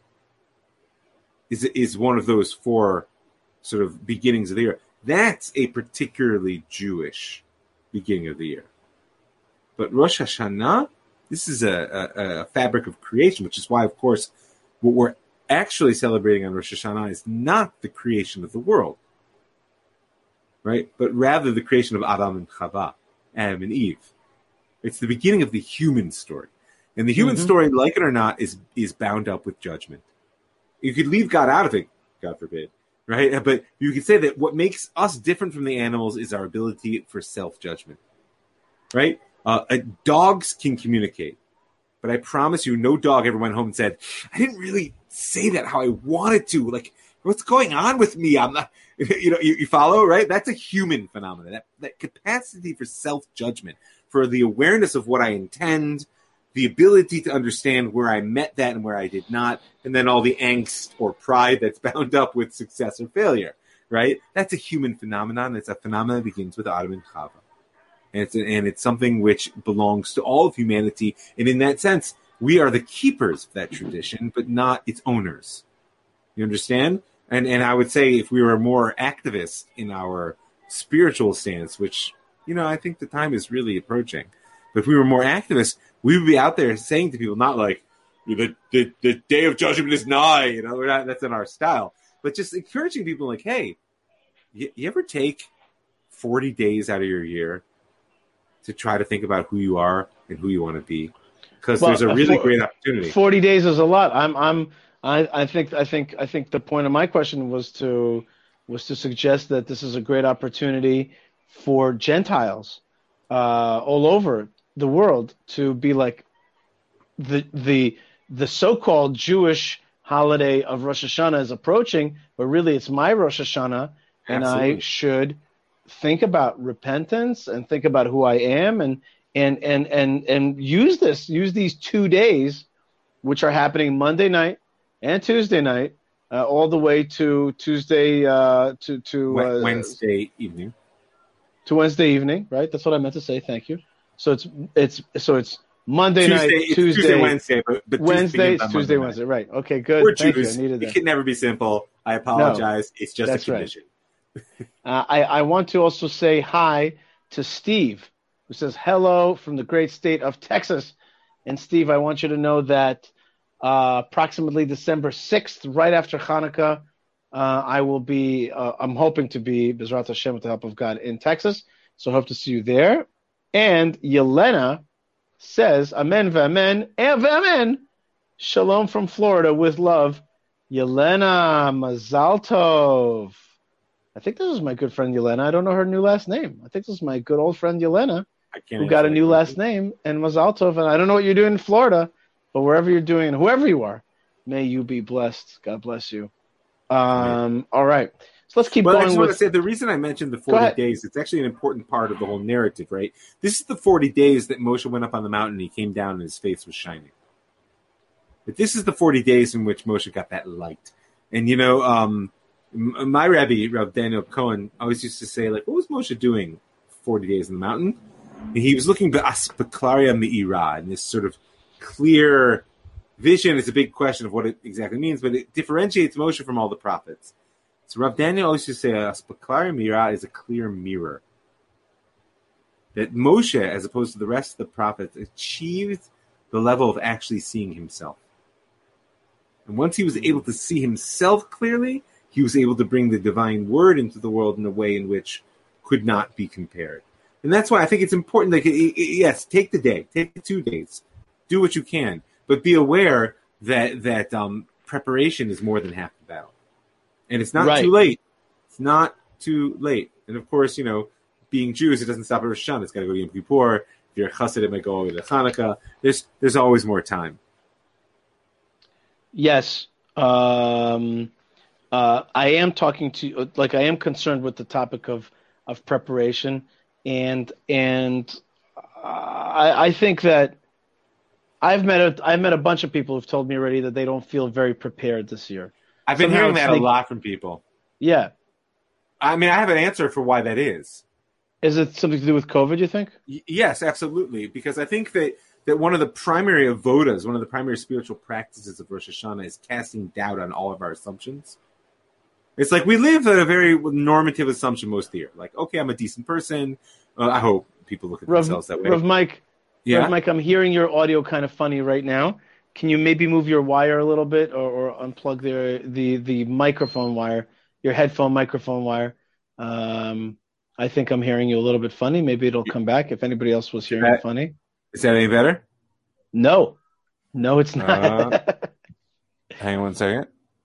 is is one of those four sort of beginnings of the year. That's a particularly Jewish beginning of the year. But Rosh Hashanah, this is a, a, a fabric of creation, which is why, of course, what we're actually celebrating on Rosh Hashanah is not the creation of the world, right? But rather the creation of Adam and Chava, Adam and Eve. It's the beginning of the human story. And the human mm-hmm. story, like it or not, is is bound up with judgment. You could leave God out of it, God forbid, right? But you could say that what makes us different from the animals is our ability for self-judgment, right? Uh, uh, dogs can communicate, but I promise you, no dog ever went home and said, "I didn't really say that how I wanted to. Like, what's going on with me? I'm not." You know, you, you follow, right? That's a human phenomenon. That that capacity for self-judgment, for the awareness of what I intend, the ability to understand where I met that and where I did not, and then all the angst or pride that's bound up with success or failure, right? That's a human phenomenon. It's a phenomenon that begins with Adam and Chava. And it's, and it's something which belongs to all of humanity. And in that sense, we are the keepers of that tradition, but not its owners. You understand? And and I would say if we were more activist in our spiritual stance, which, you know, I think the time is really approaching. But if we were more activists, we would be out there saying to people, not like, the the, the day of judgment is nigh, you know, we're not, that's in our style. But just encouraging people like, hey, you, you ever take forty days out of your year to try to think about who you are and who you want to be? Because well, there's a really for, great opportunity. Forty days is a lot. I'm I'm I, I think I think I think the point of my question was to was to suggest that this is a great opportunity for Gentiles uh, all over the world to be like the the the so-called Jewish holiday of Rosh Hashanah is approaching, but really it's my Rosh Hashanah, and Absolutely. I should think about repentance and think about who I am, and and and and and use this, use these two days, which are happening Monday night and Tuesday night, uh, all the way to Tuesday uh, to to uh, Wednesday evening. To Wednesday evening, right? That's what I meant to say. Thank you. So it's it's so it's Monday Tuesday, night, it's Tuesday, Tuesday, Wednesday, but, but Wednesday, Tuesday, Tuesday, Monday Wednesday. night. Right. Okay. Good. We're Thank Jews. you. I needed that. It can never be simple. I apologize. No, it's just that's a condition. Right. uh, I I want to also say hi to Steve, who says hello from the great state of Texas. And Steve, I want you to know that uh, approximately December sixth, right after Hanukkah, uh, I will be. Uh, I'm hoping to be B'ezrat Hashem with the help of God in Texas. So I hope to see you there. And Yelena says, Amen v'amen, v'amen. Shalom from Florida with love. Yelena, Mazal Tov. I think this is my good friend Yelena. I don't know her new last name. I think this is my good old friend Yelena, who got a new last name. And Mazal Tov. And I don't know what you're doing in Florida, but wherever you're doing, whoever you are, may you be blessed. God bless you. Um, all right. So let's keep well, going. I just with... want to say the reason I mentioned the forty days, it's actually an important part of the whole narrative, right? This is the forty days that Moshe went up on the mountain and he came down and his face was shining. But this is the forty days in which Moshe got that light. And, you know, um, my Rebbe, Rav Daniel Cohen, always used to say, like, what was Moshe doing forty days in the mountain? And he was looking at Aspaklaria Me'ira, and this sort of clear vision is a big question of what it exactly means, but it differentiates Moshe from all the prophets. So Rav Daniel always used to say, Aspaklaria Me'ira is a clear mirror. That Moshe, as opposed to the rest of the prophets, achieved the level of actually seeing himself. And once he was able to see himself clearly, he was able to bring the divine word into the world in a way in which could not be compared. And that's why I think it's important, like, yes, take the day, take the two days, do what you can, but be aware that that um, preparation is more than half the battle. And it's not right. too late. It's not too late. And of course, you know, being Jews, it doesn't stop at Rosh Hashanah. It's got to go to Yom Kippur. If you're a Chassid, it might go over to Hanukkah. There's there's always more time. Yes. Um, uh, I am talking to, like, I am concerned with the topic of, of preparation. And and I, I think that I've met a, I've met a bunch of people who've told me already that they don't feel very prepared this year. I've been Somehow hearing that like, a lot from people. Yeah. I mean, I have an answer for why that is. Is it something to do with COVID, you think? Y- yes, absolutely. Because I think that, that one of the primary avodas, one of the primary spiritual practices of Rosh Hashanah is casting doubt on all of our assumptions. It's like we live at a very normative assumption most of the year. Like, okay, I'm a decent person. Uh, I hope people look at Rav, themselves that way. Rav Mike, yeah? Rav Mike, I'm hearing your audio kind of funny right now. Can you maybe move your wire a little bit, or, or unplug the, the the microphone wire, your headphone microphone wire? Um, I think I'm hearing you a little bit funny. Maybe it'll come back if anybody else was hearing that, it funny. Is that any better? No. No, it's not. Uh, hang on one second.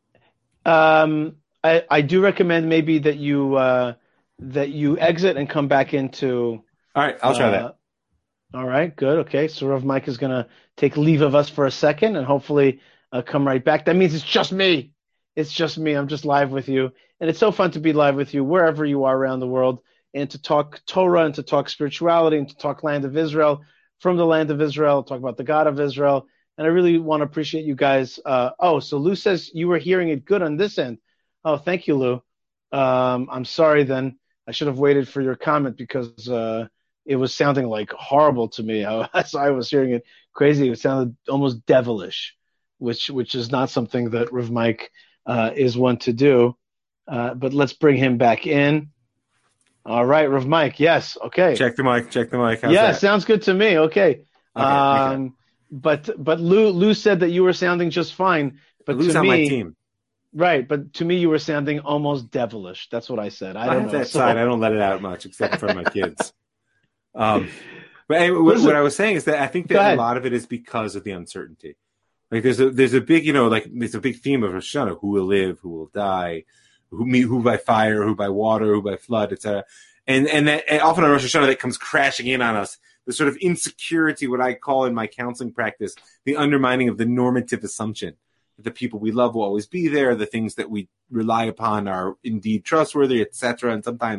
Um, I, I do recommend maybe that you uh, that you exit and come back into... All right, I'll try uh, that. All right, good. Okay, so Rav Mike is going to take leave of us for a second and hopefully uh, come right back. That means it's just me. It's just me. I'm just live with you. And it's so fun to be live with you wherever you are around the world and to talk Torah and to talk spirituality and to talk land of Israel, from the land of Israel, talk about the God of Israel. And I really want to appreciate you guys. Uh, oh, so Lou says you were hearing it good on this end. Oh, thank you, Lou. Um, I'm sorry then. I should have waited for your comment because uh, it was sounding like horrible to me. I, I was hearing it crazy. It sounded almost devilish, which which is not something that Rav Mike uh, is one to do. Uh, but let's bring him back in. All right, Rav Mike. Yes. Okay. Check the mic. Check the mic. How's yeah, that? Sounds good to me. Okay. Okay, um, okay. But but Lou Lou said that you were sounding just fine. But Lou's to on me, my team. Right, but to me you were sounding almost devilish. That's what I said. I, I don't have know. that So- side. I don't let it out much, except for my kids. Um, but anyway, what, Listen, what I was saying is that I think go that ahead. a lot of it is because of the uncertainty. Like there's a there's a big you know like there's a big theme of Rosh Hashanah: who will live, who will die, who meet who by fire, who by water, who by flood, et cetera. And and that and often on Rosh Hashanah that comes crashing in on us. The sort of insecurity, what I call in my counseling practice, the undermining of the normative assumption that the people we love will always be there, the things that we rely upon are indeed trustworthy, et cetera. And sometimes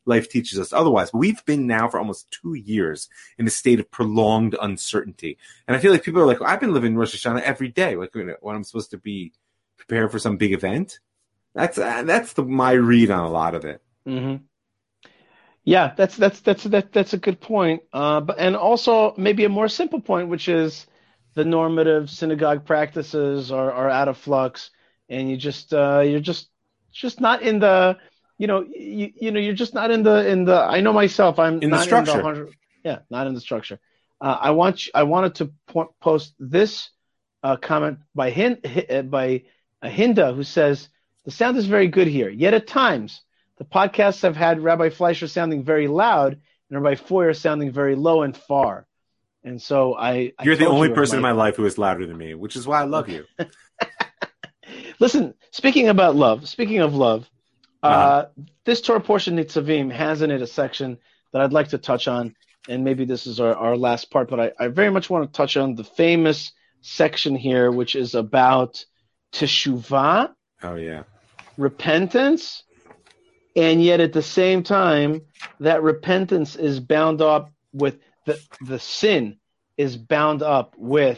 life teaches us otherwise. But we've been now for almost two years in a state of prolonged uncertainty. And I feel like people are like, well, I've been living Rosh Hashanah every day. Like, when I'm supposed to be prepared for some big event. That's uh, that's the, my read on a lot of it. Mm-hmm. Yeah, that's that's that's that, that's a good point. Uh, but and also maybe a more simple point, which is the normative synagogue practices are, are out of flux, and you just uh, you're just just not in the you know you, you know you're just not in the in the I know myself I'm in not the structure. In the yeah, not in the structure. Uh, I want you, I wanted to po- post this uh, comment by Hin, by a Hinda who says the sound is very good here, yet at times the podcasts have had Rabbi Fleischer sounding very loud and Rabbi Foyer sounding very low and far. And so I, I You're the only you person in my my life who is louder than me, which is why I love you. Listen, speaking about love, speaking of love, uh-huh. uh, this Torah portion Nitzavim has in it a section that I'd like to touch on, and maybe this is our, our last part, but I, I very much want to touch on the famous section here, which is about teshuvah, oh yeah, repentance, and yet at the same time, that repentance is bound up with the the sin is bound up with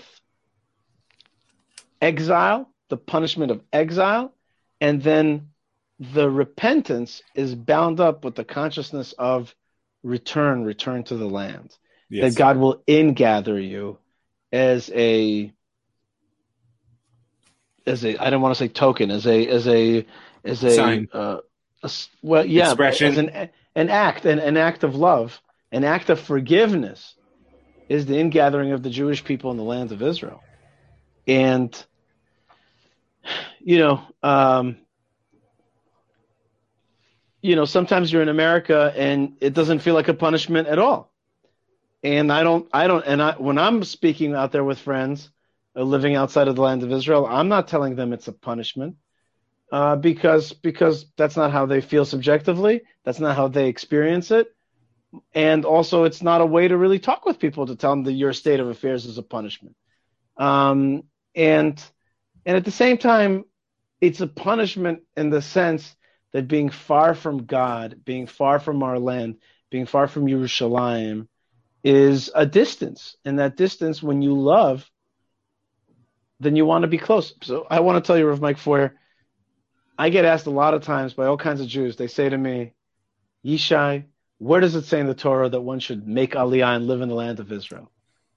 exile, the punishment of exile, and then the repentance is bound up with the consciousness of return, return to the land. Yes. That God will ingather you as a as a I don't want to say token, as a as a as a sign. Uh, a, well, yeah, expression. As an an act, an, an act of love, an act of forgiveness is the ingathering of the Jewish people in the land of Israel. And you know, um, you know, sometimes you're in America and it doesn't feel like a punishment at all. And I don't, I don't, and I, when I'm speaking out there with friends uh, living outside of the land of Israel, I'm not telling them it's a punishment uh, because because that's not how they feel subjectively. That's not how they experience it. And also, it's not a way to really talk with people to tell them that your state of affairs is a punishment. Um, and and at the same time, it's a punishment in the sense that being far from God, being far from our land, being far from Yerushalayim is a distance. And that distance, when you love, then you want to be close. So I want to tell you, Rav Mike Foyer, I get asked a lot of times by all kinds of Jews. They say to me, Yishai, where does it say in the Torah that one should make Aliyah and live in the land of Israel?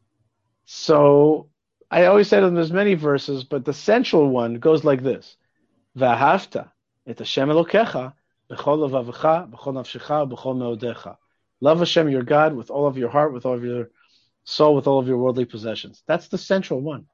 So I always say to them, there's many verses, but the central one goes like this. V'ahavta et Hashem Elokecha b'chol levavecha, b'chol nafshecha, b'chol meodecha. Love Hashem, your God, with all of your heart, with all of your soul, with all of your worldly possessions. That's the central one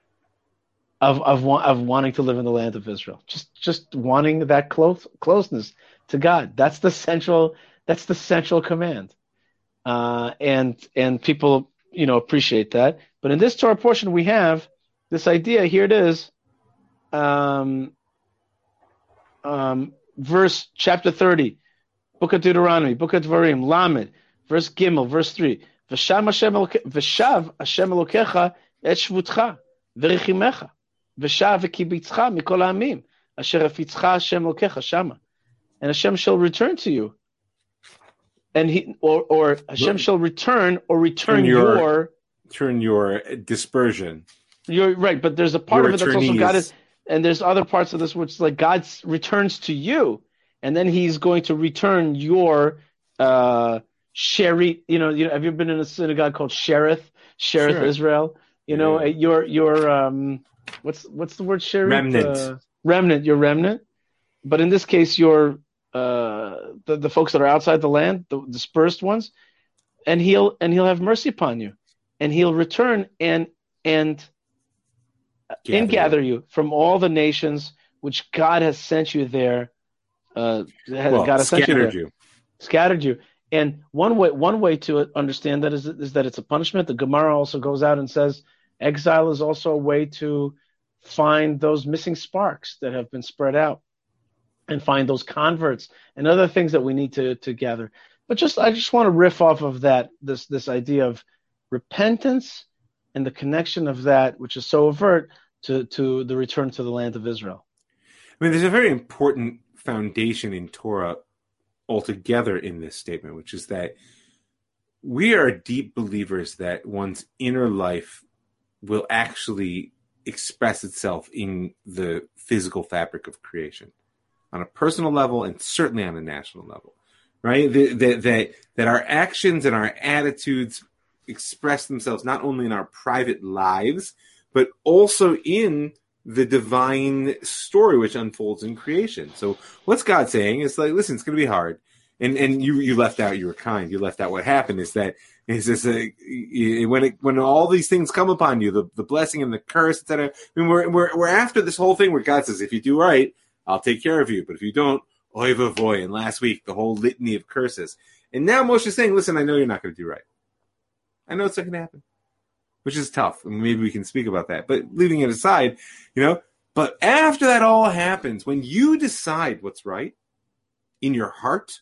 of of, of wanting to live in the land of Israel. Just just wanting that close, closeness to God. That's the central. That's the central command, uh, and and people you know appreciate that. But in this Torah portion, we have this idea. Here it is, um, um, verse chapter thirty. Book of Deuteronomy, Book of Dvarim, Lamed, verse Gimel, verse three. V'shav Hashem Elokecha et shvutcha v'rechimecha v'shav v'kibitzcha mikol ha'amim asher hafitzcha Hashem Elokecha shama. And Hashem shall return to you, and he or or Hashem shall return or return turn your, your turn your dispersion. You're right, but there's a part your of it that's also God is, and there's other parts of this which is like God returns to you. And then he's going to return your uh, sherit. You know, you know, have you been in a synagogue called Sherith, Sherith sure. Israel? You know, yeah. your your um, what's what's the word sherit? Remnant. Uh, remnant. Your remnant. But in this case, your uh, the the folks that are outside the land, the dispersed ones, and he'll and he'll have mercy upon you, and he'll return and and gather ingather you. you from all the nations which God has sent you there. Uh, well, God scattered you, you, scattered you, and one way one way to understand that is is that it's a punishment. The Gemara also goes out and says exile is also a way to find those missing sparks that have been spread out, and find those converts and other things that we need to to gather. But just I just want to riff off of that this this idea of repentance and the connection of that, which is so overt, to to the return to the land of Israel. I mean, there's a very important foundation in Torah altogether in this statement, which is that we are deep believers that one's inner life will actually express itself in the physical fabric of creation on a personal level and certainly on a national level, right? That, that, that, that our actions and our attitudes express themselves not only in our private lives, but also in the divine story which unfolds in creation. So what's God saying? It's like, listen, it's going to be hard. And and you, you left out, you were kind. You left out what happened is that is this a, when it, when all these things come upon you, the, the blessing and the curse, et cetera. I mean, we're we're we're after this whole thing where God says, if you do right, I'll take care of you. But if you don't, oy vavoy. And last week, the whole litany of curses. And now Moshe's saying, listen, I know you're not going to do right. I know it's not going to happen, which is tough. And maybe we can speak about that. But leaving it aside, you know. But after that all happens, when you decide what's right in your heart,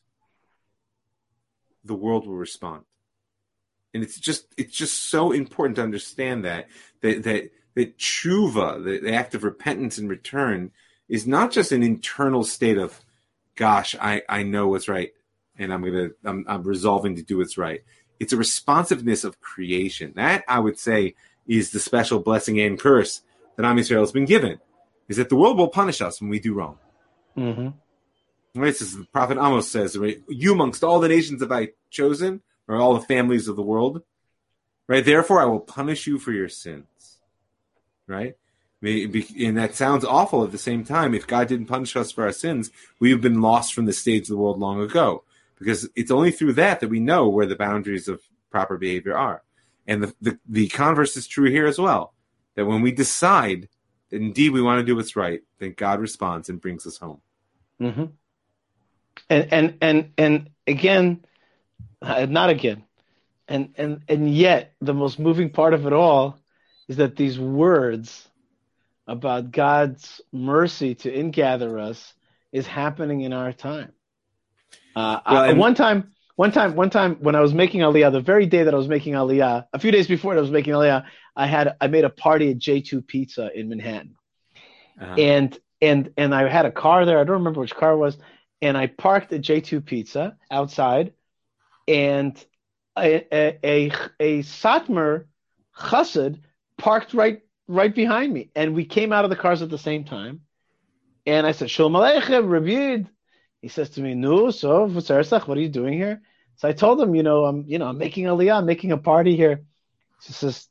the world will respond. And it's just it's just so important to understand that that that, that tshuva, the, the act of repentance and return, is not just an internal state of, gosh, I, I know what's right, and I'm gonna I'm, I'm resolving to do what's right. It's a responsiveness of creation. That, I would say, is the special blessing and curse that Am Yisrael has been given, is that the world will punish us when we do wrong. Mm-hmm. Right, this is the prophet Amos says, right, you amongst all the nations have I chosen, or all the families of the world, right? Therefore, I will punish you for your sins, right? And that sounds awful at the same time. If God didn't punish us for our sins, we have been lost from the stage of the world long ago, because it's only through that that we know where the boundaries of proper behavior are. And the, the, the converse is true here as well, that when we decide that indeed we want to do what's right, then God responds and brings us home. Mm-hmm. And and and and again, uh, not again, and and and yet the most moving part of it all is that these words about God's mercy to ingather us is happening in our time. Uh, well, I, one time, one time, one time when I was making Aliyah, the very day that I was making Aliyah, a few days before I was making Aliyah, I had I made a party at J two Pizza in Manhattan, uh-huh. and and and I had a car there. I don't remember which car it was. And I parked at J two Pizza outside, and a a, a, a Satmar chassid parked right right behind me. And we came out of the cars at the same time. And I said, Shalom Aleichem, Rabbi. He says to me, No, so what are you doing here? So I told him, you know, I'm you know I'm making Aliyah, I'm making a party here. He says,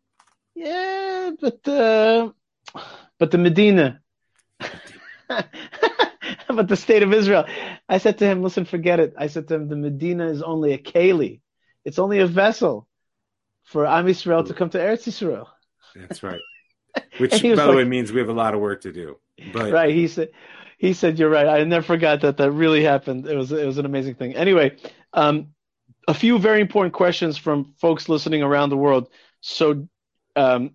Yeah, but uh, but the Medina. But the state of Israel. I said to him, listen, forget it. I said to him, the Medina is only a keli. It's only a vessel for Am Yisrael to come to Eretz Yisrael. That's right. Which, by like, the way, means we have a lot of work to do. But right. He said, he said, you're right. I never forgot that that really happened. It was, it was an amazing thing. Anyway, um, a few very important questions from folks listening around the world. So, um,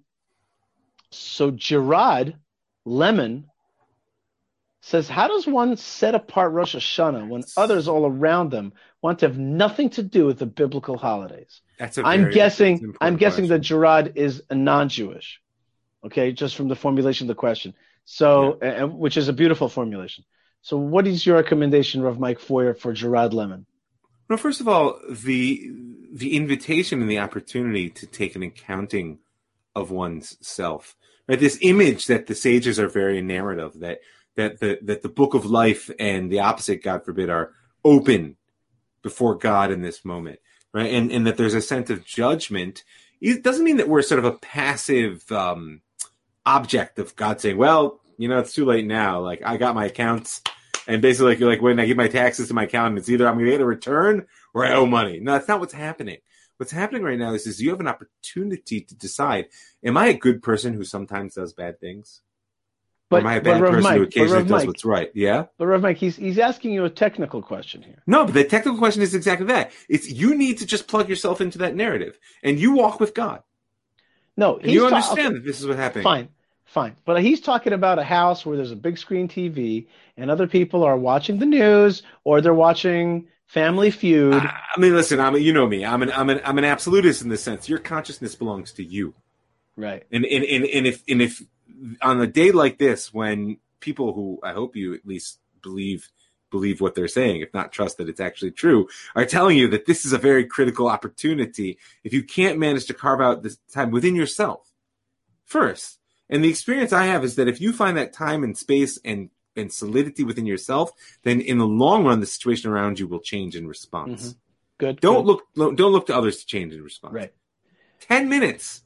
so Gerard Lemon says, how does one set apart Rosh Hashanah when others all around them want to have nothing to do with the biblical holidays? That's a I'm very, guessing I'm guessing question. that Gerard is a non-Jewish, okay, just from the formulation of the question. So, yeah. uh, which is a beautiful formulation. So what is your recommendation, Rav Mike Foyer, for Gerard Lemon? Well, first of all, the the invitation and the opportunity to take an accounting of one's self. Right? This image that the sages are very enamored of, that that the that the book of life and the opposite, God forbid, are open before God in this moment, right? And and that there's a sense of judgment. It doesn't mean that we're sort of a passive um, object of God saying, well, you know, it's too late now. Like, I got my accounts, and basically, like, you're like, when I give my taxes to my accountant, it's either I'm going to get a return or I owe money. No, that's not what's happening. What's happening right now is, is you have an opportunity to decide, am I a good person who sometimes does bad things? But, or am I a bad person Mike, who occasionally does Mike, what's right? Yeah? But Rav Mike, he's, he's asking you a technical question here. No, but the technical question is exactly that. It's you need to just plug yourself into that narrative, and you walk with God. No, and you ta- understand okay, that this is what's happening. Fine, fine. But he's talking about a house where there's a big screen T V, and other people are watching the news, or they're watching Family Feud. I, I mean, listen, I'm a, you know me. I'm an I'm an I'm an absolutist in this sense. Your consciousness belongs to you, right? And and and, and if and if on a day like this, when people who I hope you at least believe believe what they're saying, if not trust that it's actually true, are telling you that this is a very critical opportunity if you can't manage to carve out this time within yourself first. And the experience I have is that if you find that time and space and, and solidity within yourself, then in the long run, the situation around you will change in response. Mm-hmm. Good. Don't good. look don't look to others to change in response. Right. Ten minutes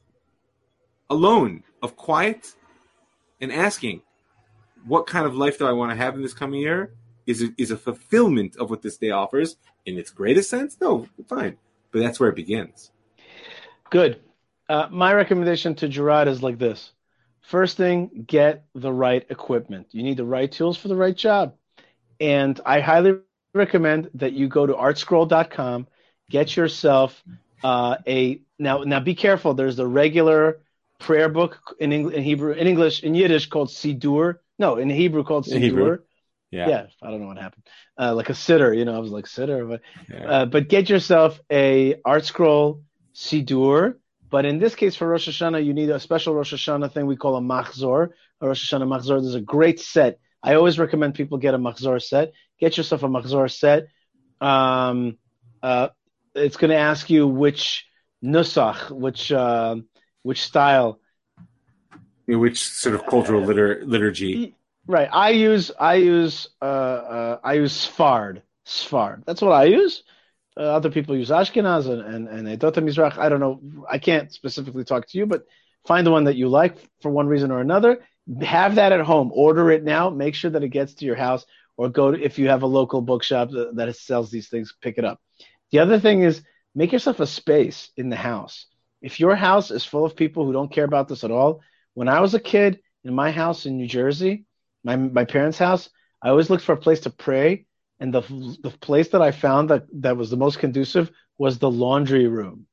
alone of quiet and asking, what kind of life do I want to have in this coming year? Is a, is a fulfillment of what this day offers in its greatest sense? No, fine. But that's where it begins. Good. Uh, my recommendation to Gerard is like this. First thing, get the right equipment. You need the right tools for the right job. And I highly recommend that you go to art scroll dot com, get yourself uh, a now. Now, be careful. There's the regular prayer book in, Eng- in Hebrew, in English, in Yiddish called Sidur. No, in Hebrew called Sidur. Hebrew. Yeah. yeah, I don't know what happened. Uh, like a sitter, you know. I was like sitter, but Yeah. uh, but get yourself a art scroll Sidur. But in this case, for Rosh Hashanah, you need a special Rosh Hashanah thing we call a machzor, a Rosh Hashanah machzor. There's a great set. I always recommend people get a machzor set. Get yourself a machzor set. Um, uh, it's going to ask you which nusach, which uh, which style, Which sort of cultural litur- liturgy? Right. I use I use uh, uh, I use Sfard. Sfard. That's what I use. Uh, other people use Ashkenaz and and, and Edota Mizrach. I don't know. I can't specifically talk to you, but find the one that you like for one reason or another. Have that at home. Order it now. Make sure that it gets to your house, or go to, if you have a local bookshop that, that sells these things, pick it up. The other thing is make yourself a space in the house. If your house is full of people who don't care about this at all, when I was a kid in my house in New Jersey, my my parents' house, I always looked for a place to pray. And the the place that I found that, that was the most conducive was the laundry room.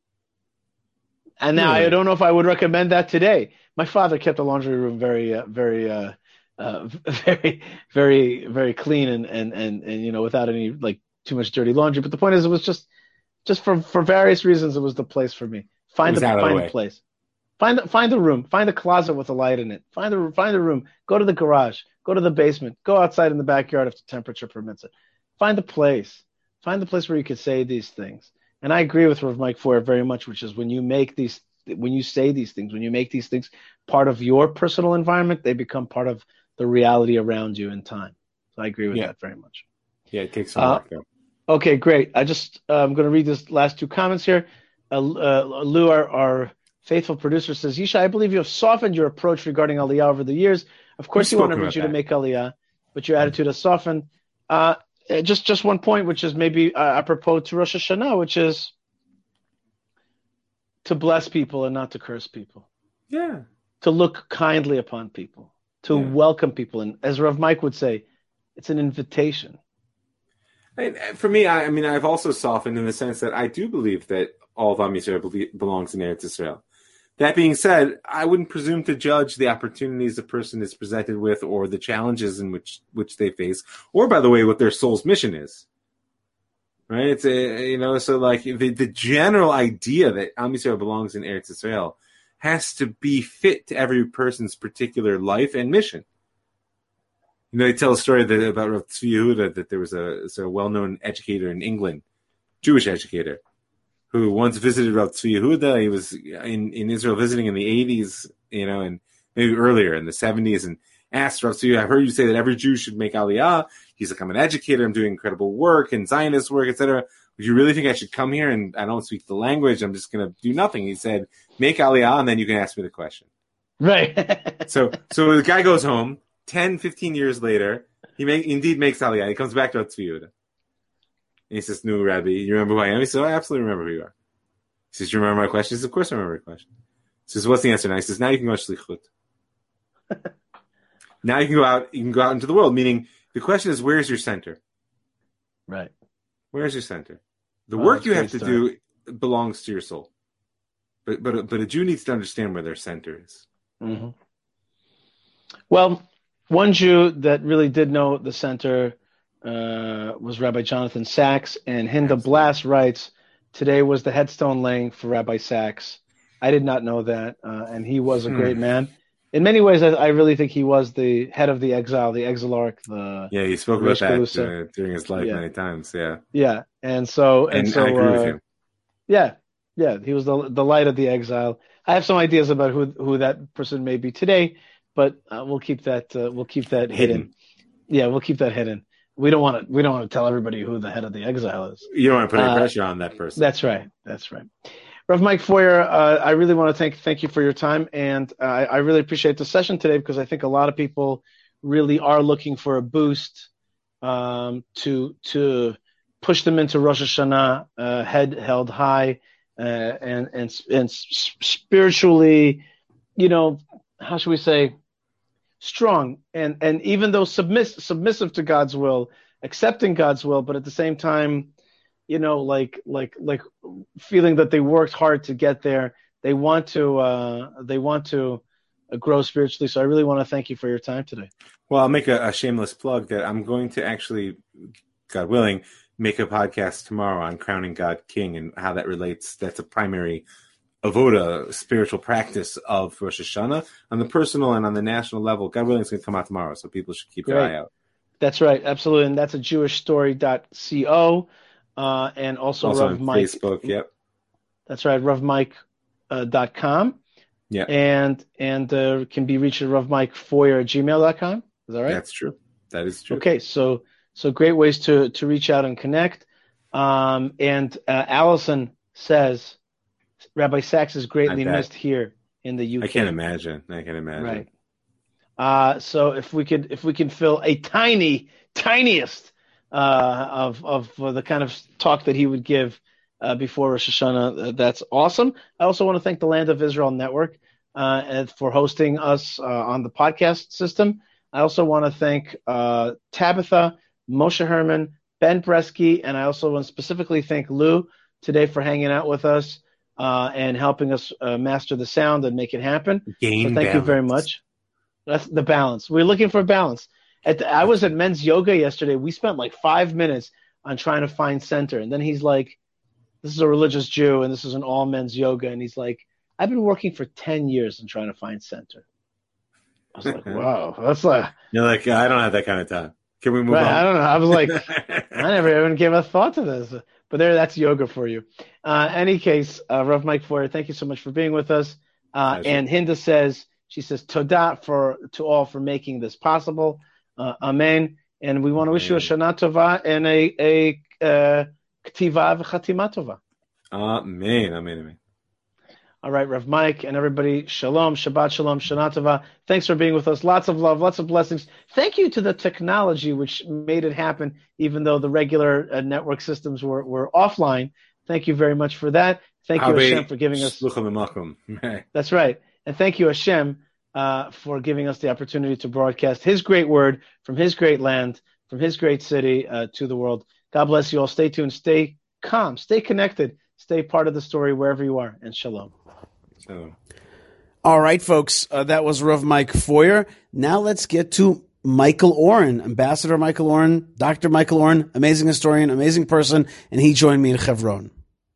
And now Yeah. I don't know if I would recommend that today. My father kept the laundry room very, uh, very, uh, uh, very, very, very clean and, and, and, and, you know, without any like too much dirty laundry. But the point is, it was just, just for, for various reasons, it was the place for me. Find It was a out of the find way. a place. Find find a room. Find a closet with a light in it. Find a find a room. Go to the garage. Go to the basement. Go outside in the backyard if the temperature permits it. Find a place. Find the place where you can say these things. And I agree with Rav Mike Foyer very much, which is when you make these, when you say these things, when you make these things part of your personal environment, they become part of the reality around you in time. So I agree with Yeah. that very much. Yeah, it takes some Uh, work, though. Okay, great. I just uh, I'm going to read this last two comments here. Uh, uh, Lou, our, our faithful producer, says, Yisha, I believe you have softened your approach regarding Aliyah over the years. Of course, We've you wanted spoken about you to that. make Aliyah, but your attitude has softened. Uh, uh, just just one point, which is maybe uh, apropos to Rosh Hashanah, which is to bless people and not to curse people, Yeah. to look kindly upon people, to Yeah. welcome people. And as Rav Mike would say, it's an invitation. And for me, I, I mean, I've also softened in the sense that I do believe that all of Am Yisrael belie- belongs in Eretz Yisrael. That being said, I wouldn't presume to judge the opportunities a person is presented with or the challenges in which, which they face, or, by the way, what their soul's mission is. Right? It's a, you know, so like the, the general idea that Am Yisrael belongs in Eretz Yisrael has to be fit to every person's particular life and mission. You know, they tell a story that, about Rav Tzvi Yehuda, that there was a, so a well-known educator in England, Jewish educator, who once visited Rav Tzvi Yehuda. He was in, in Israel visiting in the eighties, you know, and maybe earlier in the seventies, and asked Rav Tzvi, I've heard you say that every Jew should make Aliyah. He's like, I'm an educator. I'm doing incredible work and Zionist work, et cetera. Would you really think I should come here? And I don't speak the language. I'm just going to do nothing. He said, make Aliyah, and then you can ask me the question. Right. So, so the guy goes home. ten, fifteen years later, he make, indeed makes Aliyah. He comes back to Rav Tzvi Yehuda. And he says, no, Rabbi, you remember who I am? He says, oh, I absolutely remember who you are. He says, you remember my question? He says, of course I remember your question. He says, what's the answer now? He says, now you can go to Shlichut. Now you can go out, you can go out into the world, meaning the question is, where's your center? Right. Where's your center? The Oh, work that's you a have great to start. do belongs to your soul. But, but, but a Jew needs to understand where their center is. Mm-hmm. Well, one Jew that really did know the center uh, was Rabbi Jonathan Sachs, and Hinda Absolutely. Blass writes, today was the headstone laying for Rabbi Sachs. I did not know that, uh, and he was a Hmm. great man. in many ways, I, I really think he was the head of the exile, the exilarch. The yeah, he spoke about that uh, during his life yeah. many times. Yeah, yeah, and so and, and so I agree uh, with you. Yeah, yeah, he was the the light of the exile. I have some ideas about who who that person may be today, but uh, we'll keep that uh, we'll keep that hidden. hidden. Yeah, we'll keep that hidden. We don't want to we don't want to tell everybody who the head of the exile is. You don't want to put any uh, pressure on that person. That's right. That's right. Rav Mike Feuer, uh, I really want to thank thank you for your time, and uh, I really appreciate the session today because I think a lot of people really are looking for a boost um, to to push them into Rosh Hashanah, uh, head held high, uh, and and and spiritually, you know, how should we say, strong, and and even though submiss submissive to God's will, accepting God's will, but at the same time, you know, like like like feeling that they worked hard to get there. They want to uh, they want to uh, grow spiritually. So I really want to thank you for your time today. Well, I'll make a, a shameless plug that I'm going to actually, God willing, make a podcast tomorrow on crowning God King and how that relates. That's a primary avoda, spiritual practice of Rosh Hashanah on the personal and on the national level. God willing, it's going to come out tomorrow, so people should keep Great. their eye out. That's right, absolutely, and that's a Jewish story dot co. Uh, and also, also Rav on Mike, Facebook, yep. That's right, Rav Mike uh, dot com. Yeah. And and uh, can be reached at Rav Mike Feuer at gmail dot com. Is that right? That's true. That is true. Okay, so so great ways to, to reach out and connect. Um, and uh, Allison says, Rabbi Sachs is greatly missed here in the U K. I can't imagine. I can imagine. Right. Uh, so if we could if we can fill a tiny, tiniest Uh, of of uh, the kind of talk that he would give uh, before Rosh Hashanah. Uh, that's awesome. I also want to thank the Land of Israel Network uh, for hosting us uh, on the podcast system. I also want to thank uh, Tabitha, Moshe Herman, Ben Bresky, and I also want to specifically thank Lou today for hanging out with us uh, and helping us uh, master the sound and make it happen. Gain so thank balance. you very much. That's the balance. We're looking for balance. At the, I was at men's yoga yesterday. We spent like five minutes on trying to find center. And then he's like, this is a religious Jew, and this is an all men's yoga. And he's like, I've been working for ten years and trying to find center. I was like, wow, that's like. You're like, I don't have that kind of time. Can we move right, on? I don't know. I was like, I never even gave a thought to this. But there, that's yoga for you. Uh, any case, uh, Rav Mike Feuer, thank you so much for being with us. Uh, and Hinda says, she says, Todah for, to all for making this possible. Uh, amen. And we want to wish you a Shana Tova and a a uh, Ktiva v'Chatima Tova. Amen. Amen. Amen. All right, Rav Mike and everybody, Shalom, Shabbat Shalom, Shana Tova. Thanks for being with us. Lots of love, lots of blessings. Thank you to the technology which made it happen, even though the regular uh, network systems were, were offline. Thank you very much for that. Thank you, Hashem, for giving us. That's right. And thank you, Hashem, Uh, for giving us the opportunity to broadcast His great word from His great land, from His great city uh, to the world. God bless you all. Stay tuned. Stay calm. Stay connected. Stay part of the story wherever you are. And shalom. Shalom. All right, folks. Uh, that was Rav Mike Feuer. Now let's get to Michael Oren, Ambassador Michael Oren, Doctor Michael Oren, amazing historian, amazing person, and he joined me in Hebron.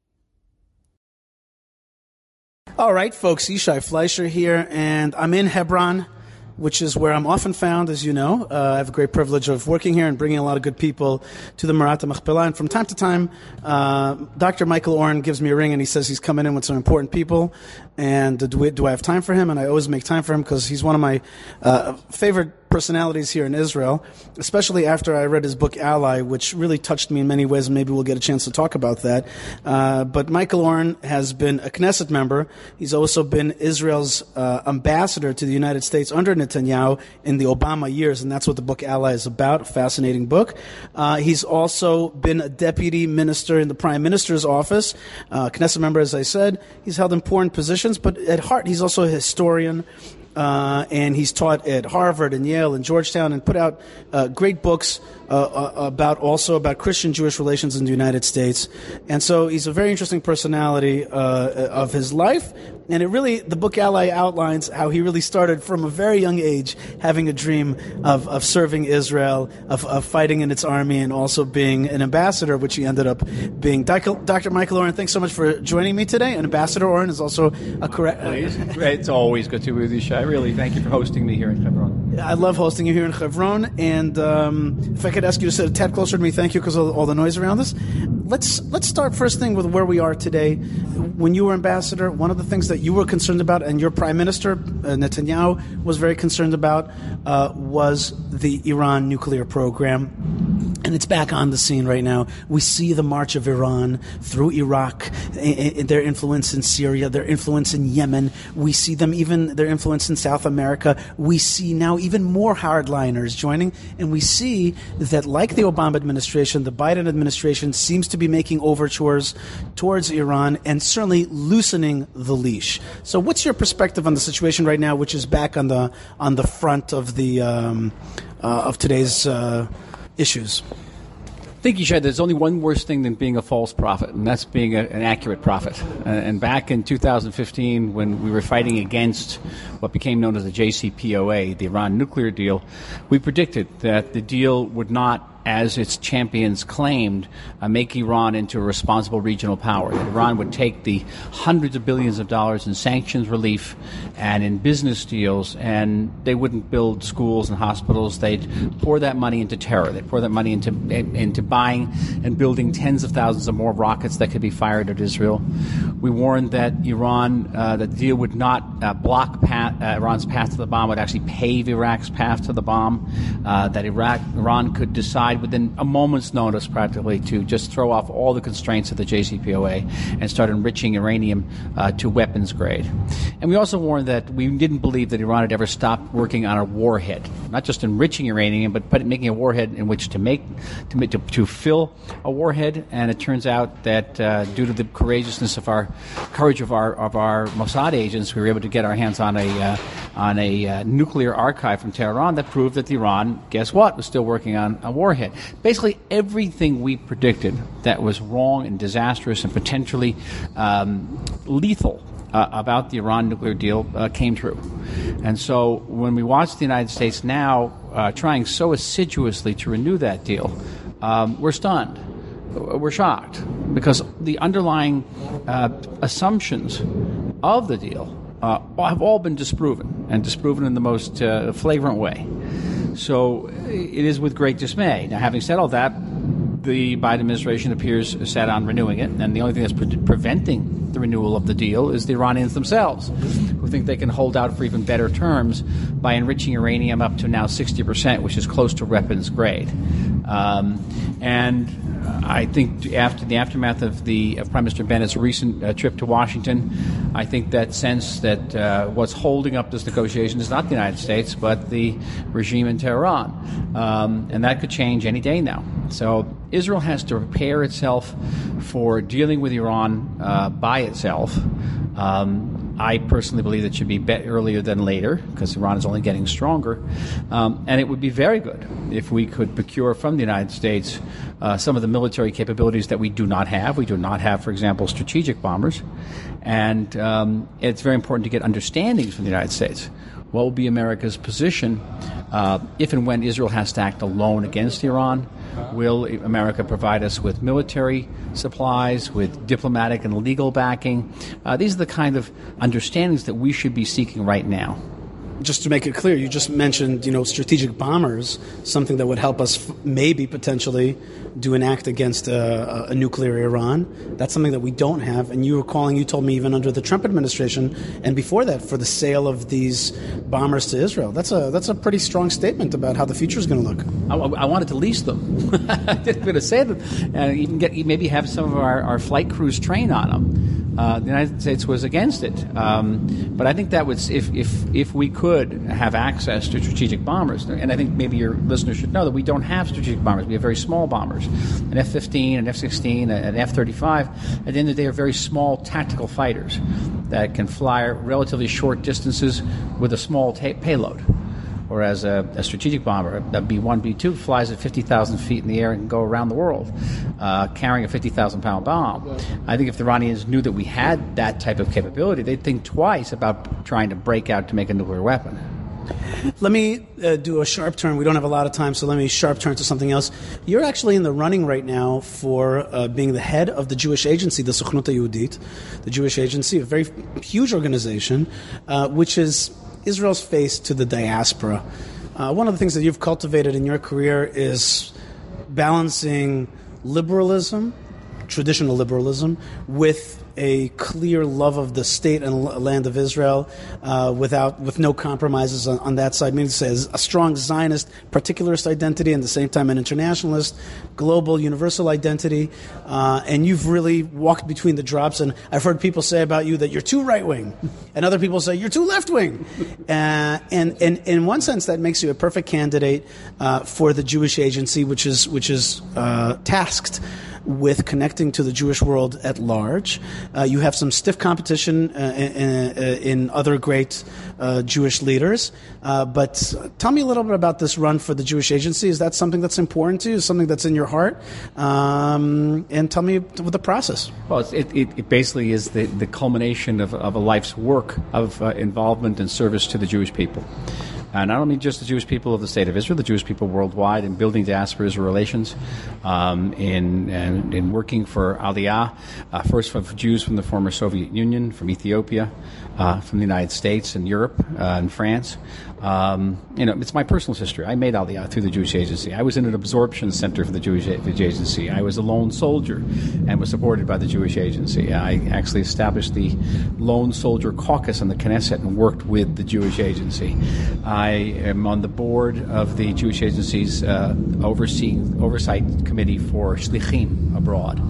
All right, folks, Yishai Fleischer here, and I'm in Hebron, which is where I'm often found, as you know. Uh, I have a great privilege of working here and bringing a lot of good people to the Marat HaMachpelah. And from time to time, uh, Doctor Michael Oren gives me a ring and he says he's coming in with some important people. And do, we, do I have time for him? And I always make time for him because he's one of my uh, favorite personalities here in Israel, especially after I read his book Ally, which really touched me in many ways, and maybe we'll get a chance to talk about that. Uh, but Michael Oren has been a Knesset member. He's also been Israel's uh, ambassador to the United States under Netanyahu in the Obama years, and that's what the book Ally is about, a fascinating book. Uh, he's also been a deputy minister in the Prime Minister's office, uh, Knesset member, as I said. He's held important positions, but at heart, he's also a historian. Uh, and he's taught at Harvard and Yale and Georgetown and put out uh, great books uh, about also about Christian-Jewish relations in the United States. And so he's a very interesting personality uh, of his life. And it really, the book Ally outlines how he really started from a very young age having a dream of, of serving Israel, of, of fighting in its army, and also being an ambassador, which he ended up being. Doctor Michael Oren, thanks so much for joining me today. And Ambassador Oren is also a correct... It's always good to be with you, Shai. Really, thank you for hosting me here in Hebron. I love hosting you here in Hebron. And um, if I could ask you to sit a tad closer to me, thank you, because of all the noise around us. Let's, let's start first thing with where we are today. When you were ambassador, one of the things that you were concerned about, and your prime minister, uh, Netanyahu, was very concerned about, uh, was the Iran nuclear program. And it's back on the scene right now. We see the march of Iran through Iraq, I- I- their influence in Syria, their influence in Yemen. We see them even, their influence in South America. We see now even more hardliners joining. And we see that, like the Obama administration, the Biden administration seems to be making overtures towards Iran and certainly loosening the leash. So what's your perspective on the situation right now, which is back on the on the front of the um, uh, of today's uh, issues? I think you said there's only one worse thing than being a false prophet, and that's being a, an accurate prophet. Uh, and back in two thousand fifteen, when we were fighting against what became known as the J C P O A, the Iran nuclear deal, we predicted that the deal would not, as its champions claimed, uh, make Iran into a responsible regional power. That Iran would take the hundreds of billions of dollars in sanctions relief and in business deals, and they wouldn't build schools and hospitals. They'd pour that money into terror. They'd pour that money into into buying and building tens of thousands of more rockets that could be fired at Israel. We warned that Iran, uh, that the deal would not uh, block path, uh, Iran's path to the bomb, would actually pave Iraq's path to the bomb, uh, that Iraq, Iran could decide within a moment's notice practically to just throw off all the constraints of the J C P O A and start enriching uranium uh, to weapons grade. And we also warned that we didn't believe that Iran had ever stopped working on a warhead, not just enriching uranium, but, but making a warhead in which to make, to, make, to, to fill a warhead. And it turns out that uh, due to the courageousness of our, courage of our of our Mossad agents, we were able to get our hands on a uh, on a uh, nuclear archive from Tehran that proved that Iran, guess what, was still working on a warhead. Basically, everything we predicted that was wrong and disastrous and potentially um, lethal uh, about the Iran nuclear deal uh, came true. And so when we watch the United States now uh, trying so assiduously to renew that deal, um, we're stunned. We're shocked because the underlying uh, assumptions of the deal uh, have all been disproven, and disproven in the most uh, flagrant way. So it is with great dismay. Now, having said all that, the Biden administration appears set on renewing it, and the only thing that's pre- preventing the renewal of the deal is the Iranians themselves, who think they can hold out for even better terms by enriching uranium up to now sixty percent, which is close to weapons grade. Um, and I think after the aftermath of the of Prime Minister Bennett's recent uh, trip to Washington, I think that sense that uh, what's holding up this negotiation is not the United States, but the regime in Tehran. Um, and that could change any day now. So Israel has to prepare itself for dealing with Iran uh, by itself. Um, I personally believe it should be bet earlier than later, because Iran is only getting stronger. Um, and it would be very good if we could procure from the United States uh, some of the military capabilities that we do not have. We do not have, for example, strategic bombers. And um, it's very important to get understandings from the United States. What will be America's position uh, if and when Israel has to act alone against Iran? Will America provide us with military supplies, with diplomatic and legal backing? Uh, these are the kind of understandings that we should be seeking right now. Just to make it clear, you just mentioned, you know, strategic bombers, something that would help us f- maybe potentially do an act against uh, a nuclear Iran. That's something that we don't have. And you were calling, you told me even under the Trump administration and before that, for the sale of these bombers to Israel. That's a that's a pretty strong statement about how the future is going to look. I, I wanted to lease them. I didn't want to say them. And even get maybe have some of our, our flight crews train on them. Uh, the United States was against it, um, but I think that was if, if if we could have access to strategic bombers, and I think maybe your listeners should know that we don't have strategic bombers. We have very small bombers, an F fifteen, an F sixteen, an F thirty-five. At the end of the day, are very small tactical fighters that can fly relatively short distances with a small ta- payload. or as a, a strategic bomber. A B one, B two flies at fifty thousand feet in the air and can go around the world uh, carrying a fifty thousand pound bomb. I think if the Iranians knew that we had that type of capability, they'd think twice about trying to break out to make a nuclear weapon. Let me uh, do a sharp turn. We don't have a lot of time, so let me sharp turn to something else. You're actually in the running right now for uh, being the head of the Jewish agency, the Sukhnut HaYehudit, the Jewish agency, a very huge organization, uh, which is Israel's face to the diaspora. Uh, one of the things that you've cultivated in your career is balancing liberalism, traditional liberalism, with a clear love of the state and land of Israel, uh, without with no compromises on, on that side. I mean, it says a strong Zionist, particularist identity, and at the same time an internationalist, global, universal identity. Uh, and you've really walked between the drops. And I've heard people say about you that you're too right wing, and other people say you're too left wing. Uh, and, and in one sense, that makes you a perfect candidate uh, for the Jewish agency, which is which is uh, tasked with connecting to the Jewish world at large. Uh, you have some stiff competition uh, in, in other great uh, Jewish leaders. Uh, but tell me a little bit about this run for the Jewish agency. Is that something that's important to you? Is something that's in your heart? Um, and tell me about the process. Well, it, it, it basically is the, the culmination of, of a life's work of uh, involvement and service to the Jewish people. Uh, not only just the Jewish people of the State of Israel, the Jewish people worldwide, in building diaspora-Israel relations, um, in, in in working for Aliyah, uh, first for Jews from the former Soviet Union, from Ethiopia, uh, from the United States and Europe uh, and France. Um, you know, it's my personal history. I made Aliyah through the Jewish Agency. I was in an absorption center for the Jewish, the Jewish Agency. I was a lone soldier and was supported by the Jewish Agency. I actually established the Lone Soldier Caucus in the Knesset and worked with the Jewish Agency. I am on the board of the Jewish Agency's uh, overseeing oversight committee for Shlichim abroad.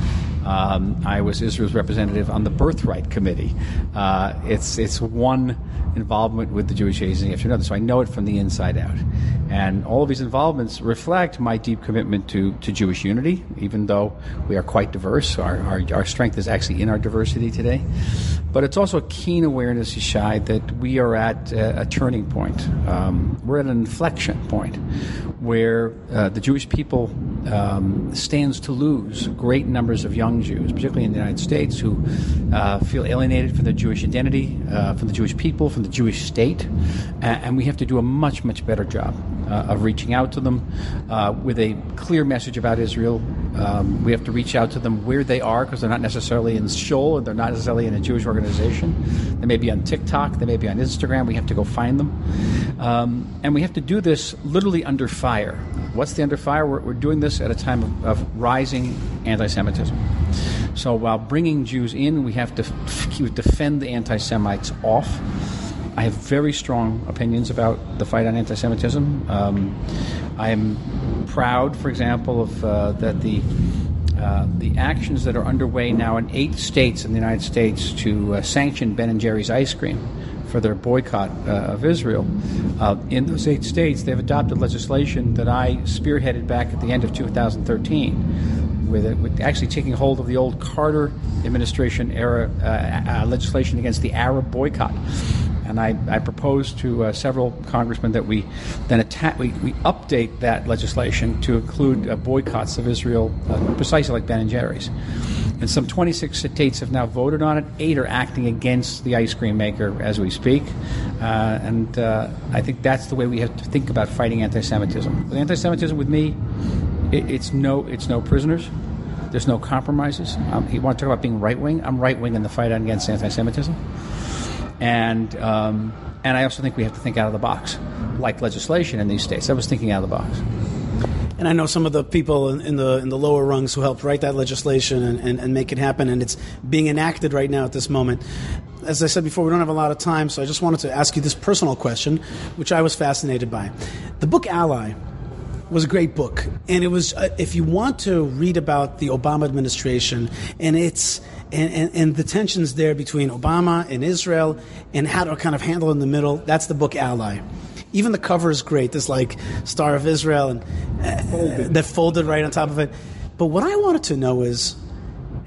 Um, I was Israel's representative on the Birthright Committee. Uh, it's it's one involvement with the Jewish Agency after another, so I know it from the inside out. And all of these involvements reflect my deep commitment to, to Jewish unity, even though we are quite diverse. Our, our, our strength is actually in our diversity today. But it's also a keen awareness, Yishai, that we are at a, a turning point. Um, we're at an inflection point where uh, the Jewish people um, stands to lose great numbers of young Jews, particularly in the United States, who uh, feel alienated from their Jewish identity, uh, from the Jewish people, from the Jewish state. And, and we have to do a much, much better job uh, of reaching out to them uh, with a clear message about Israel. Um, we have to reach out to them where they are, because they're not necessarily in Shul, or they're not necessarily in a Jewish organization. They may be on TikTok, they may be on Instagram. We have to go find them. Um, and we have to do this literally under fire. What's the under fire? We're, we're doing this at a time of, of rising anti-Semitism. So while bringing Jews in, we have to f- defend the anti-Semites off. I have very strong opinions about the fight on anti-Semitism. Um, I am proud, for example, of uh, that the uh, the actions that are underway now in eight states in the United States to uh, sanction Ben and Jerry's ice cream for their boycott uh, of Israel. Uh, in those eight states, they've adopted legislation that I spearheaded back at the end of two thousand thirteen, with, it, with actually taking hold of the old Carter administration era uh, uh, legislation against the Arab boycott. And I, I proposed to uh, several congressmen that we then atta- we, we update that legislation to include uh, boycotts of Israel, uh, precisely like Ben and Jerry's. And some twenty-six states have now voted on it. Eight are acting against the ice cream maker as we speak. Uh, and uh, I think that's the way we have to think about fighting anti-Semitism. With anti-Semitism, with me, it, it's no it's no prisoners. There's no compromises. Um, you want to talk about being right-wing? I'm right-wing in the fight against anti-Semitism. And um, and I also think we have to think out of the box, like legislation in these states. I was thinking out of the box. And I know some of the people in, in the in the lower rungs who helped write that legislation and, and, and make it happen, and it's being enacted right now at this moment. As I said before, we don't have a lot of time, so I just wanted to ask you this personal question, which I was fascinated by. The book Ally was a great book, and it was uh, if you want to read about the Obama administration and its and, and, and the tensions there between Obama and Israel and how to kind of handle in the middle, that's the book Ally. Even the cover is great. This like Star of Israel and uh, folded. that folded right on top of it. But what I wanted to know is,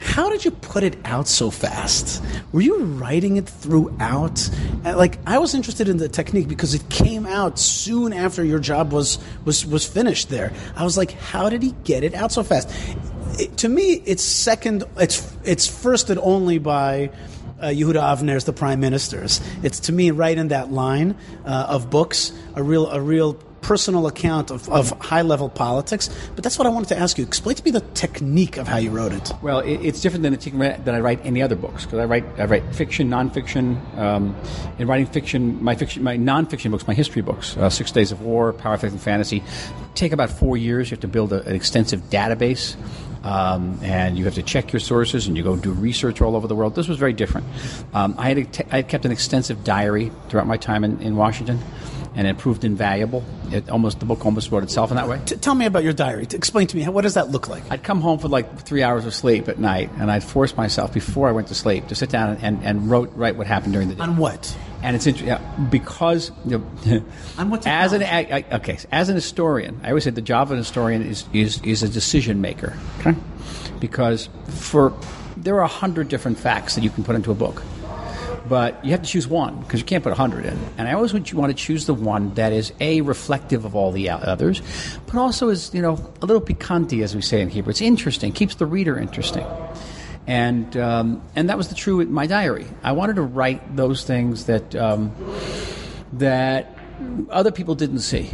How did you put it out so fast? Were you writing it throughout? And, like, I was interested in the technique because it came out soon after your job was was was finished there. I was like, how did he get it out so fast? It, to me, it's second. It's it's firsted only by uh, Yehuda Avner's The Prime Ministers. It's, to me, right in that line uh, of books, a real a real. personal account of, of high-level politics, but that's what I wanted to ask you. Explain to me the technique of how you wrote it. Well, it, it's different than the technique that I write any other books, because I write I write fiction, nonfiction. Um, in writing fiction, my fiction, my nonfiction books, my history books, uh, Six Days of War, Power, Faith, and Fantasy, take about four years. You have to build a, an extensive database. Um, and you have to check your sources, and you go do research all over the world. This was very different. Um, I had a te- I had kept an extensive diary throughout my time in, in Washington, and it proved invaluable. It almost the book almost wrote itself in that way. T- tell me about your diary. T- explain to me, how, what does that look like? I'd come home for like three hours of sleep at night, and I'd force myself before I went to sleep to sit down and, and, and wrote write what happened during the day. On what? And it's interesting yeah, because you know, on what as an I, I, okay as an historian, I always say the job of an historian is is, is a decision maker. Okay, because for there are a hundred different facts that you can put into a book. But you have to choose one, because you can't put a hundred in. And I always want you want to choose the one that is, A, reflective of all the others, but also is, you know, a little picante, as we say in Hebrew. It's interesting, keeps the reader interesting. And um, and that was the true in my diary. I wanted to write those things that um, that other people didn't see,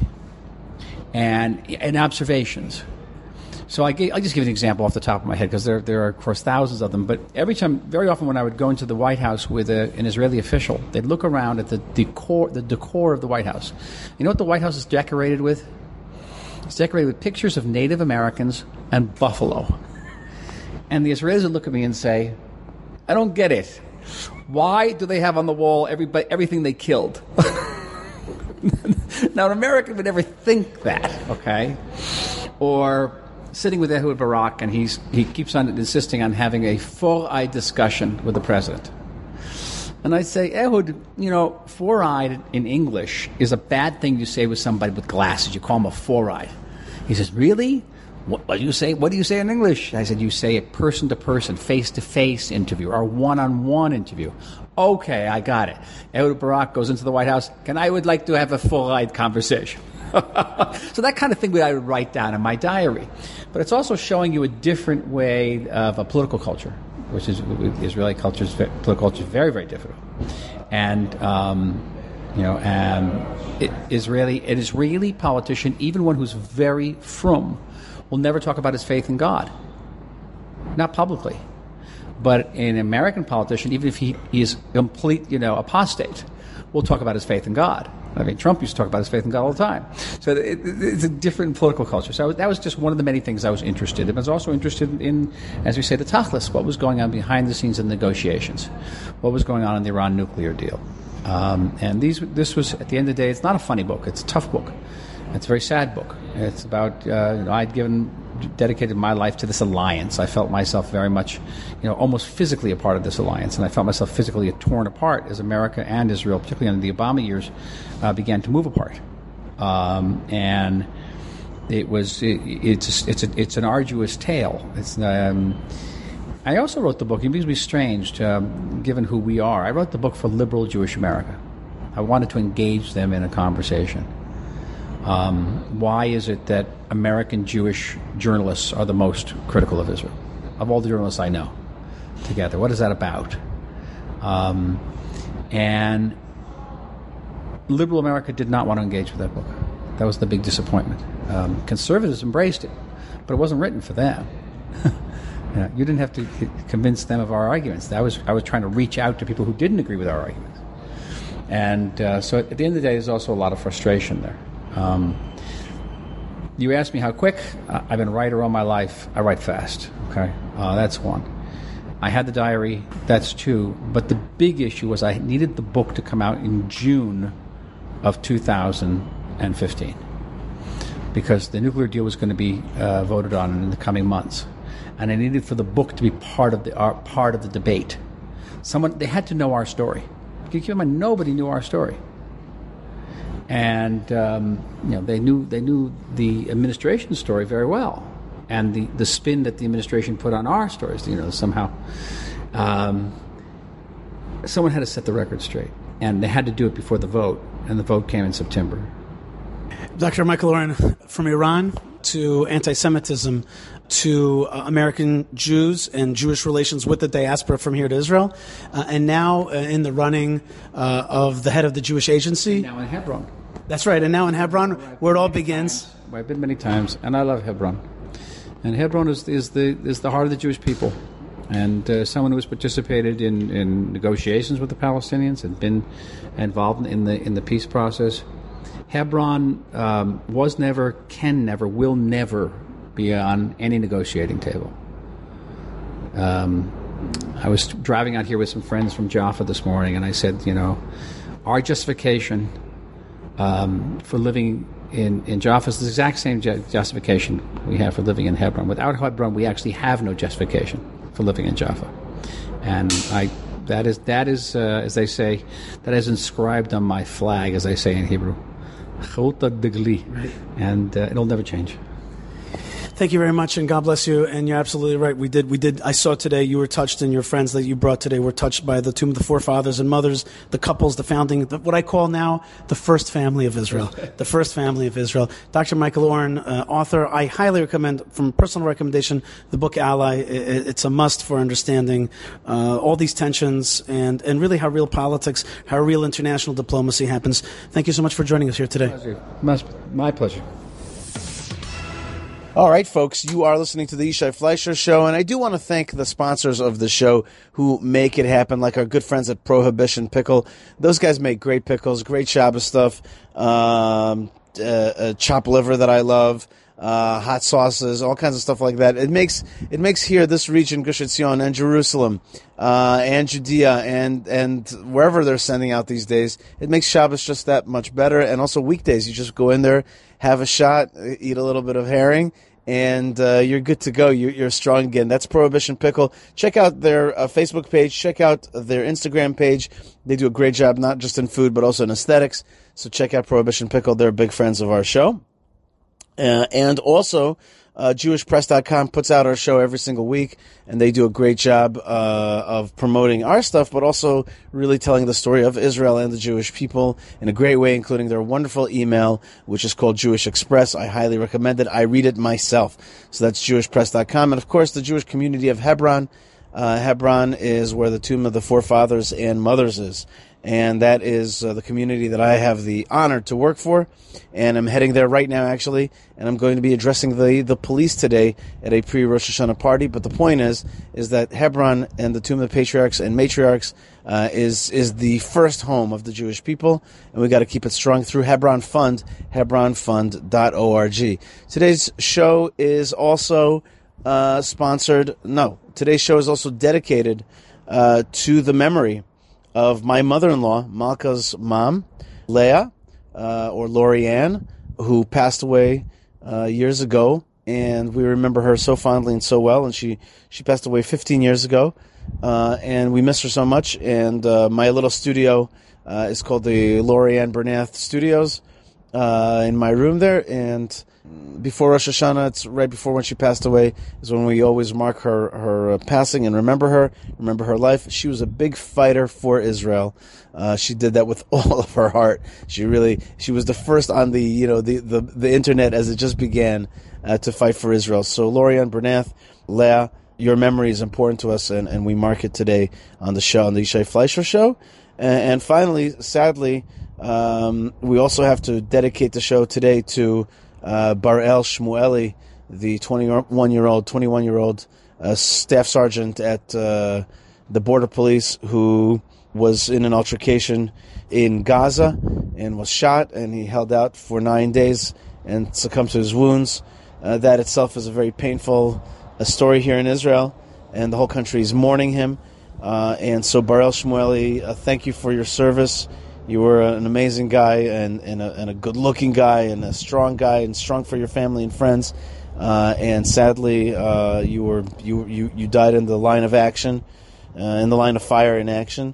and and observations. So I gave, I'll just give an example off the top of my head, because there there are, of course, thousands of them. But every time, very often when I would go into the White House with a, an Israeli official, they'd look around at the decor, the decor of the White House. You know what the White House is decorated with? It's decorated with pictures of Native Americans and buffalo. And the Israelis would look at me and say, I don't get it. Why do they have on the wall everybody, everything they killed? Now, an American would never think that, okay? Or sitting with Ehud Barak, and he's he keeps on insisting on having a four-eyed discussion with the president. And I say, Ehud, you know, four-eyed in English is a bad thing you say with somebody with glasses. You call him a four-eyed. He says, really? What, what do you say? What do you say in English? I said, you say a person-to-person, face-to-face interview, or one-on-one interview. Okay, I got it. Ehud Barak goes into the White House, and I would like to have a four-eyed conversation. So that kind of thing I would write down in my diary. But it's also showing you a different way of a political culture, which is Israeli culture, political culture is very, very difficult. And, um, you know, um, it, Israeli, an Israeli politician, even one who's very frum, will never talk about his faith in God. Not publicly. But an American politician, even if he, he is complete, you know, apostate, will talk about his faith in God. I mean, Trump used to talk about his faith in God all the time. So it, it, it's a different political culture. So that was just one of the many things I was interested in. I was also interested in, as we say, the tachlis, what was going on behind the scenes in negotiations, what was going on in the Iran nuclear deal. Um, and these, this was, at the end of the day, it's not a funny book. It's a tough book. It's a very sad book. It's about, uh, you know, I'd given, dedicated my life to this alliance. I felt myself very much, you know, almost physically a part of this alliance, and I felt myself physically torn apart as America and Israel, particularly under the Obama years, uh, began to move apart. Um, and it was, it, it's, it's, a, it's an arduous tale. It's, um, I also wrote the book, it makes me strange, um, given who we are. I wrote the book for liberal Jewish America. I wanted to engage them in a conversation. Um, why is it that American Jewish journalists are the most critical of Israel? Of all the journalists I know together, what is that about? Um, and liberal America did not want to engage with that book. That was the big disappointment. Um, conservatives embraced it, but it wasn't written for them. You know, you didn't have to convince them of our arguments. I was I was trying to reach out to people who didn't agree with our arguments. And uh, so at the end of the day, there's also a lot of frustration there. Um, you asked me how quick. Uh, I've been a writer all my life. I write fast. Okay, uh, that's one. I had the diary. That's two. But the big issue was I needed the book to come out in June of two thousand fifteen because the nuclear deal was going to be uh, voted on in the coming months, and I needed for the book to be part of the uh, part of the debate. Someone they had to know our story. Keep in mind, nobody knew our story. And um, you know they knew they knew the administration's story very well, and the, the spin that the administration put on our stories, you know, somehow um, someone had to set the record straight, and they had to do it before the vote, and the vote came in September. Doctor Michael Oren, from Iran to anti-Semitism to uh, American Jews and Jewish relations with the diaspora from here to Israel, uh, and now uh, in the running uh, of the head of the Jewish Agency. And now in Hebron. That's right, and now in Hebron, where it all begins. Times. I've been many times, and I love Hebron. And Hebron is, is the is the heart of the Jewish people, and uh, someone who has participated in, in negotiations with the Palestinians and been involved in the in the peace process. Hebron um, was never, can never, will never be on any negotiating table. Um, I was driving out here with some friends from Jaffa this morning, and I said, you know, our justification um, for living in, in Jaffa is the exact same ju- justification we have for living in Hebron. Without Hebron, we actually have no justification for living in Jaffa. And I, that is, that is uh, as they say, that is inscribed on my flag, as they say in Hebrew. And uh, it'll never change. Thank you very much, and God bless you. And you're absolutely right. We did. We did. I saw today you were touched, and your friends that you brought today were touched by the tomb of the forefathers and mothers, the couples, the founding, the, what I call now the first family of Israel, the first family of Israel. Doctor Michael Oren, uh, author. I highly recommend, from personal recommendation, the book Ally. It, it's a must for understanding uh, all these tensions and and really how real politics, how real international diplomacy happens. Thank you so much for joining us here today. My, my pleasure. All right, folks, you are listening to the Yishai Fleisher Show, and I do want to thank the sponsors of the show who make it happen, like our good friends at Prohibition Pickle. Those guys make great pickles, great Shabbos stuff, um, uh, uh, chopped liver that I love, uh, hot sauces, all kinds of stuff like that. It makes it makes here, this region, Gush Etzion and Jerusalem uh, and Judea and, and wherever they're sending out these days, it makes Shabbos just that much better. And also weekdays, you just go in there, have a shot, eat a little bit of herring, and uh, you're good to go. You're, you're strong again. That's Prohibition Pickle. Check out their uh, Facebook page. Check out their Instagram page. They do a great job, not just in food, but also in aesthetics. So check out Prohibition Pickle. They're big friends of our show. Uh, and also, uh, Jewish Press dot com puts out our show every single week, and they do a great job uh, of promoting our stuff, but also really telling the story of Israel and the Jewish people in a great way, including their wonderful email, which is called Jewish Express. I highly recommend it. I read it myself. So that's Jewish Press dot com. And, of course, the Jewish community of Hebron. Uh, Hebron is where the tomb of the forefathers and mothers is. And that is uh, the community that I have the honor to work for. And I'm heading there right now, actually. And I'm going to be addressing the, the police today at a pre-Rosh Hashanah party. But the point is, is that Hebron and the Tomb of the Patriarchs and Matriarchs uh, is is the first home of the Jewish people. And we got to keep it strong through Hebron Fund, hebron fund dot org. Today's show is also uh, sponsored, no, today's show is also dedicated uh, to the memory of my mother-in-law, Malka's mom, Leah, uh, or Lori Ann, who passed away uh, years ago, and we remember her so fondly and so well, and she, she passed away fifteen years ago, uh, and we miss her so much, and uh, my little studio uh, is called the Lori Ann Bernath Studios uh, in my room there, and before Rosh Hashanah, it's right before when she passed away, is when we always mark her, her uh, passing and remember her, remember her life. She was a big fighter for Israel. Uh, she did that with all of her heart. She really, she was the first on the, you know, the, the, the internet as it just began uh, to fight for Israel. So Lori Ann Bernath, Leah, your memory is important to us, and, and we mark it today on the show, on the Yishai Fleisher Show. And, and finally, sadly, um, we also have to dedicate the show today to Uh, Bar-El Shmueli, the twenty-one-year-old, twenty-one-year-old uh, staff sergeant at uh, the border police, who was in an altercation in Gaza and was shot, and he held out for nine days and succumbed to his wounds. Uh, that itself is a very painful uh, story here in Israel, and the whole country is mourning him. Uh, and so, Bar-El Shmueli, uh, thank you for your service. You were an amazing guy and, and, a, and a good-looking guy and a strong guy and strong for your family and friends. Uh, and sadly, uh, you were you, you you died in the line of action, uh, in the line of fire in action.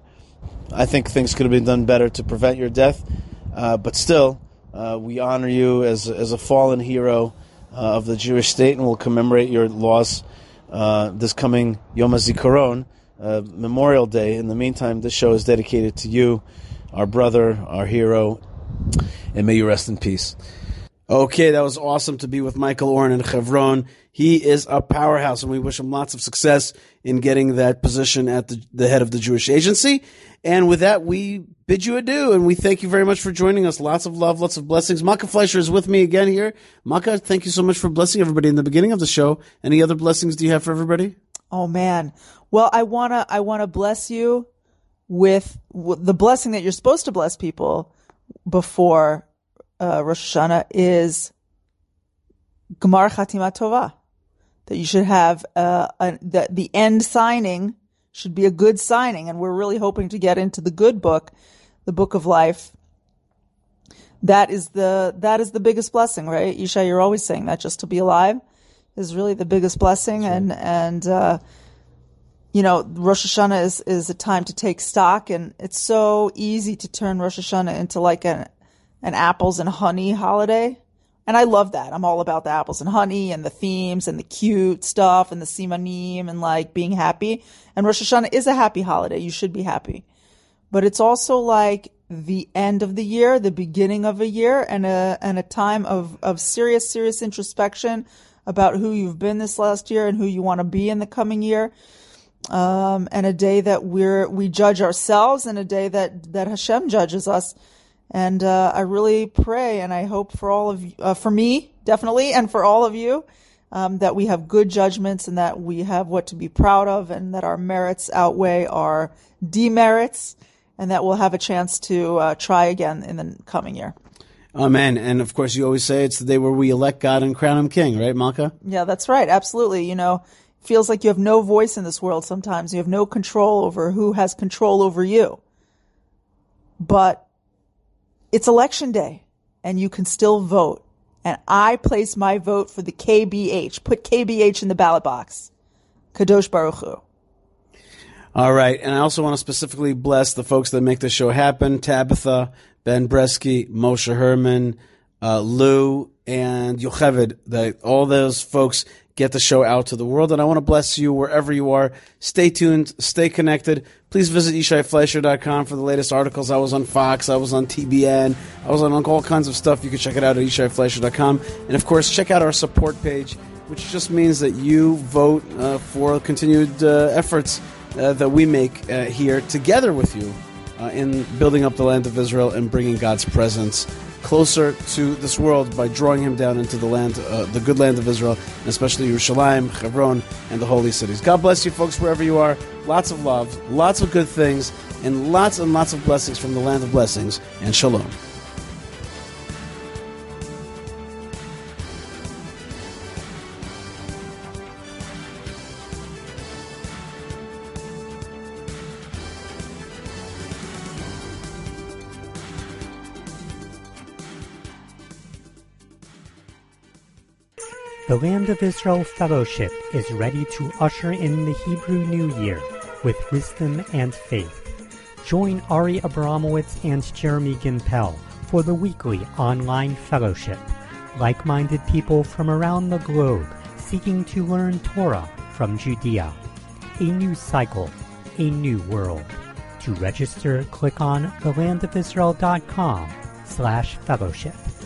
I think things could have been done better to prevent your death, uh, but still, uh, we honor you as as a fallen hero uh, of the Jewish state, and we'll commemorate your loss uh, this coming Yom HaZikaron, uh, Memorial Day. In the meantime, this show is dedicated to you, our brother, our hero, and may you rest in peace. Okay, that was awesome to be with Michael Oren in Hebron. He is a powerhouse, and we wish him lots of success in getting that position at the, the head of the Jewish Agency. And with that, we bid you adieu, and we thank you very much for joining us. Lots of love, lots of blessings. Maka Fleischer is with me again here. Maka, thank you so much for blessing everybody in the beginning of the show. Any other blessings do you have for everybody? Oh, man. Well, I want to I wanna bless you with, with the blessing that you're supposed to bless people before Uh, Rosh Hashanah is Gemar Chatima Tova, that you should have uh, a, that the end signing should be a good signing, and we're really hoping to get into the good book, the book of life. That is the that is the biggest blessing, right? Yishai, you're always saying that just to be alive is really the biggest blessing, sure. and and uh, you know, Rosh Hashanah is is a time to take stock, and it's so easy to turn Rosh Hashanah into like an an apples and honey holiday. And I love that. I'm all about the apples and honey and the themes and the cute stuff and the simanim and like being happy. And Rosh Hashanah is a happy holiday. You should be happy. But it's also like the end of the year, the beginning of a year, and a and a time of, of serious, serious introspection about who you've been this last year and who you want to be in the coming year. Um, and a day that we're we judge ourselves, and a day that, that Hashem judges us. And uh, I really pray, and I hope for all of you, uh, for me, definitely, and for all of you, um, that we have good judgments and that we have what to be proud of, and that our merits outweigh our demerits, and that we'll have a chance to uh, try again in the coming year. Amen. And of course, you always say it's the day where we elect God and crown him king, right, Malka? Yeah, that's right. Absolutely. You know, it feels like you have no voice in this world sometimes. You have no control over who has control over you. But it's election day, and you can still vote. And I place my vote for the K B H. Put K B H in the ballot box. Kadosh Baruch Hu. All right. And I also want to specifically bless the folks that make this show happen. Tabitha, Ben Bresky, Moshe Herman, uh, Lou, and Yocheved. That all those folks get the show out to the world. And I want to bless you wherever you are. Stay tuned. Stay connected. Please visit yishai fleischer dot com for the latest articles. I was on Fox. I was on T B N. I was on all kinds of stuff. You can check it out at yishai fleischer dot com. And, of course, check out our support page, which just means that you vote uh, for continued uh, efforts uh, that we make uh, here together with you uh, in building up the land of Israel and bringing God's presence closer to this world by drawing him down into the land, uh, the good land of Israel, and especially Yerushalayim, Hebron, and the holy cities. God bless you, folks, wherever you are. Lots of love, lots of good things, and lots and lots of blessings from the land of blessings. And shalom. The Land of Israel Fellowship is ready to usher in the Hebrew New Year with wisdom and faith. Join Ari Abramowitz and Jeremy Gimpel for the weekly online fellowship. Like-minded people from around the globe seeking to learn Torah from Judea. A new cycle, a new world. To register, click on the land of israel dot com slash fellowship.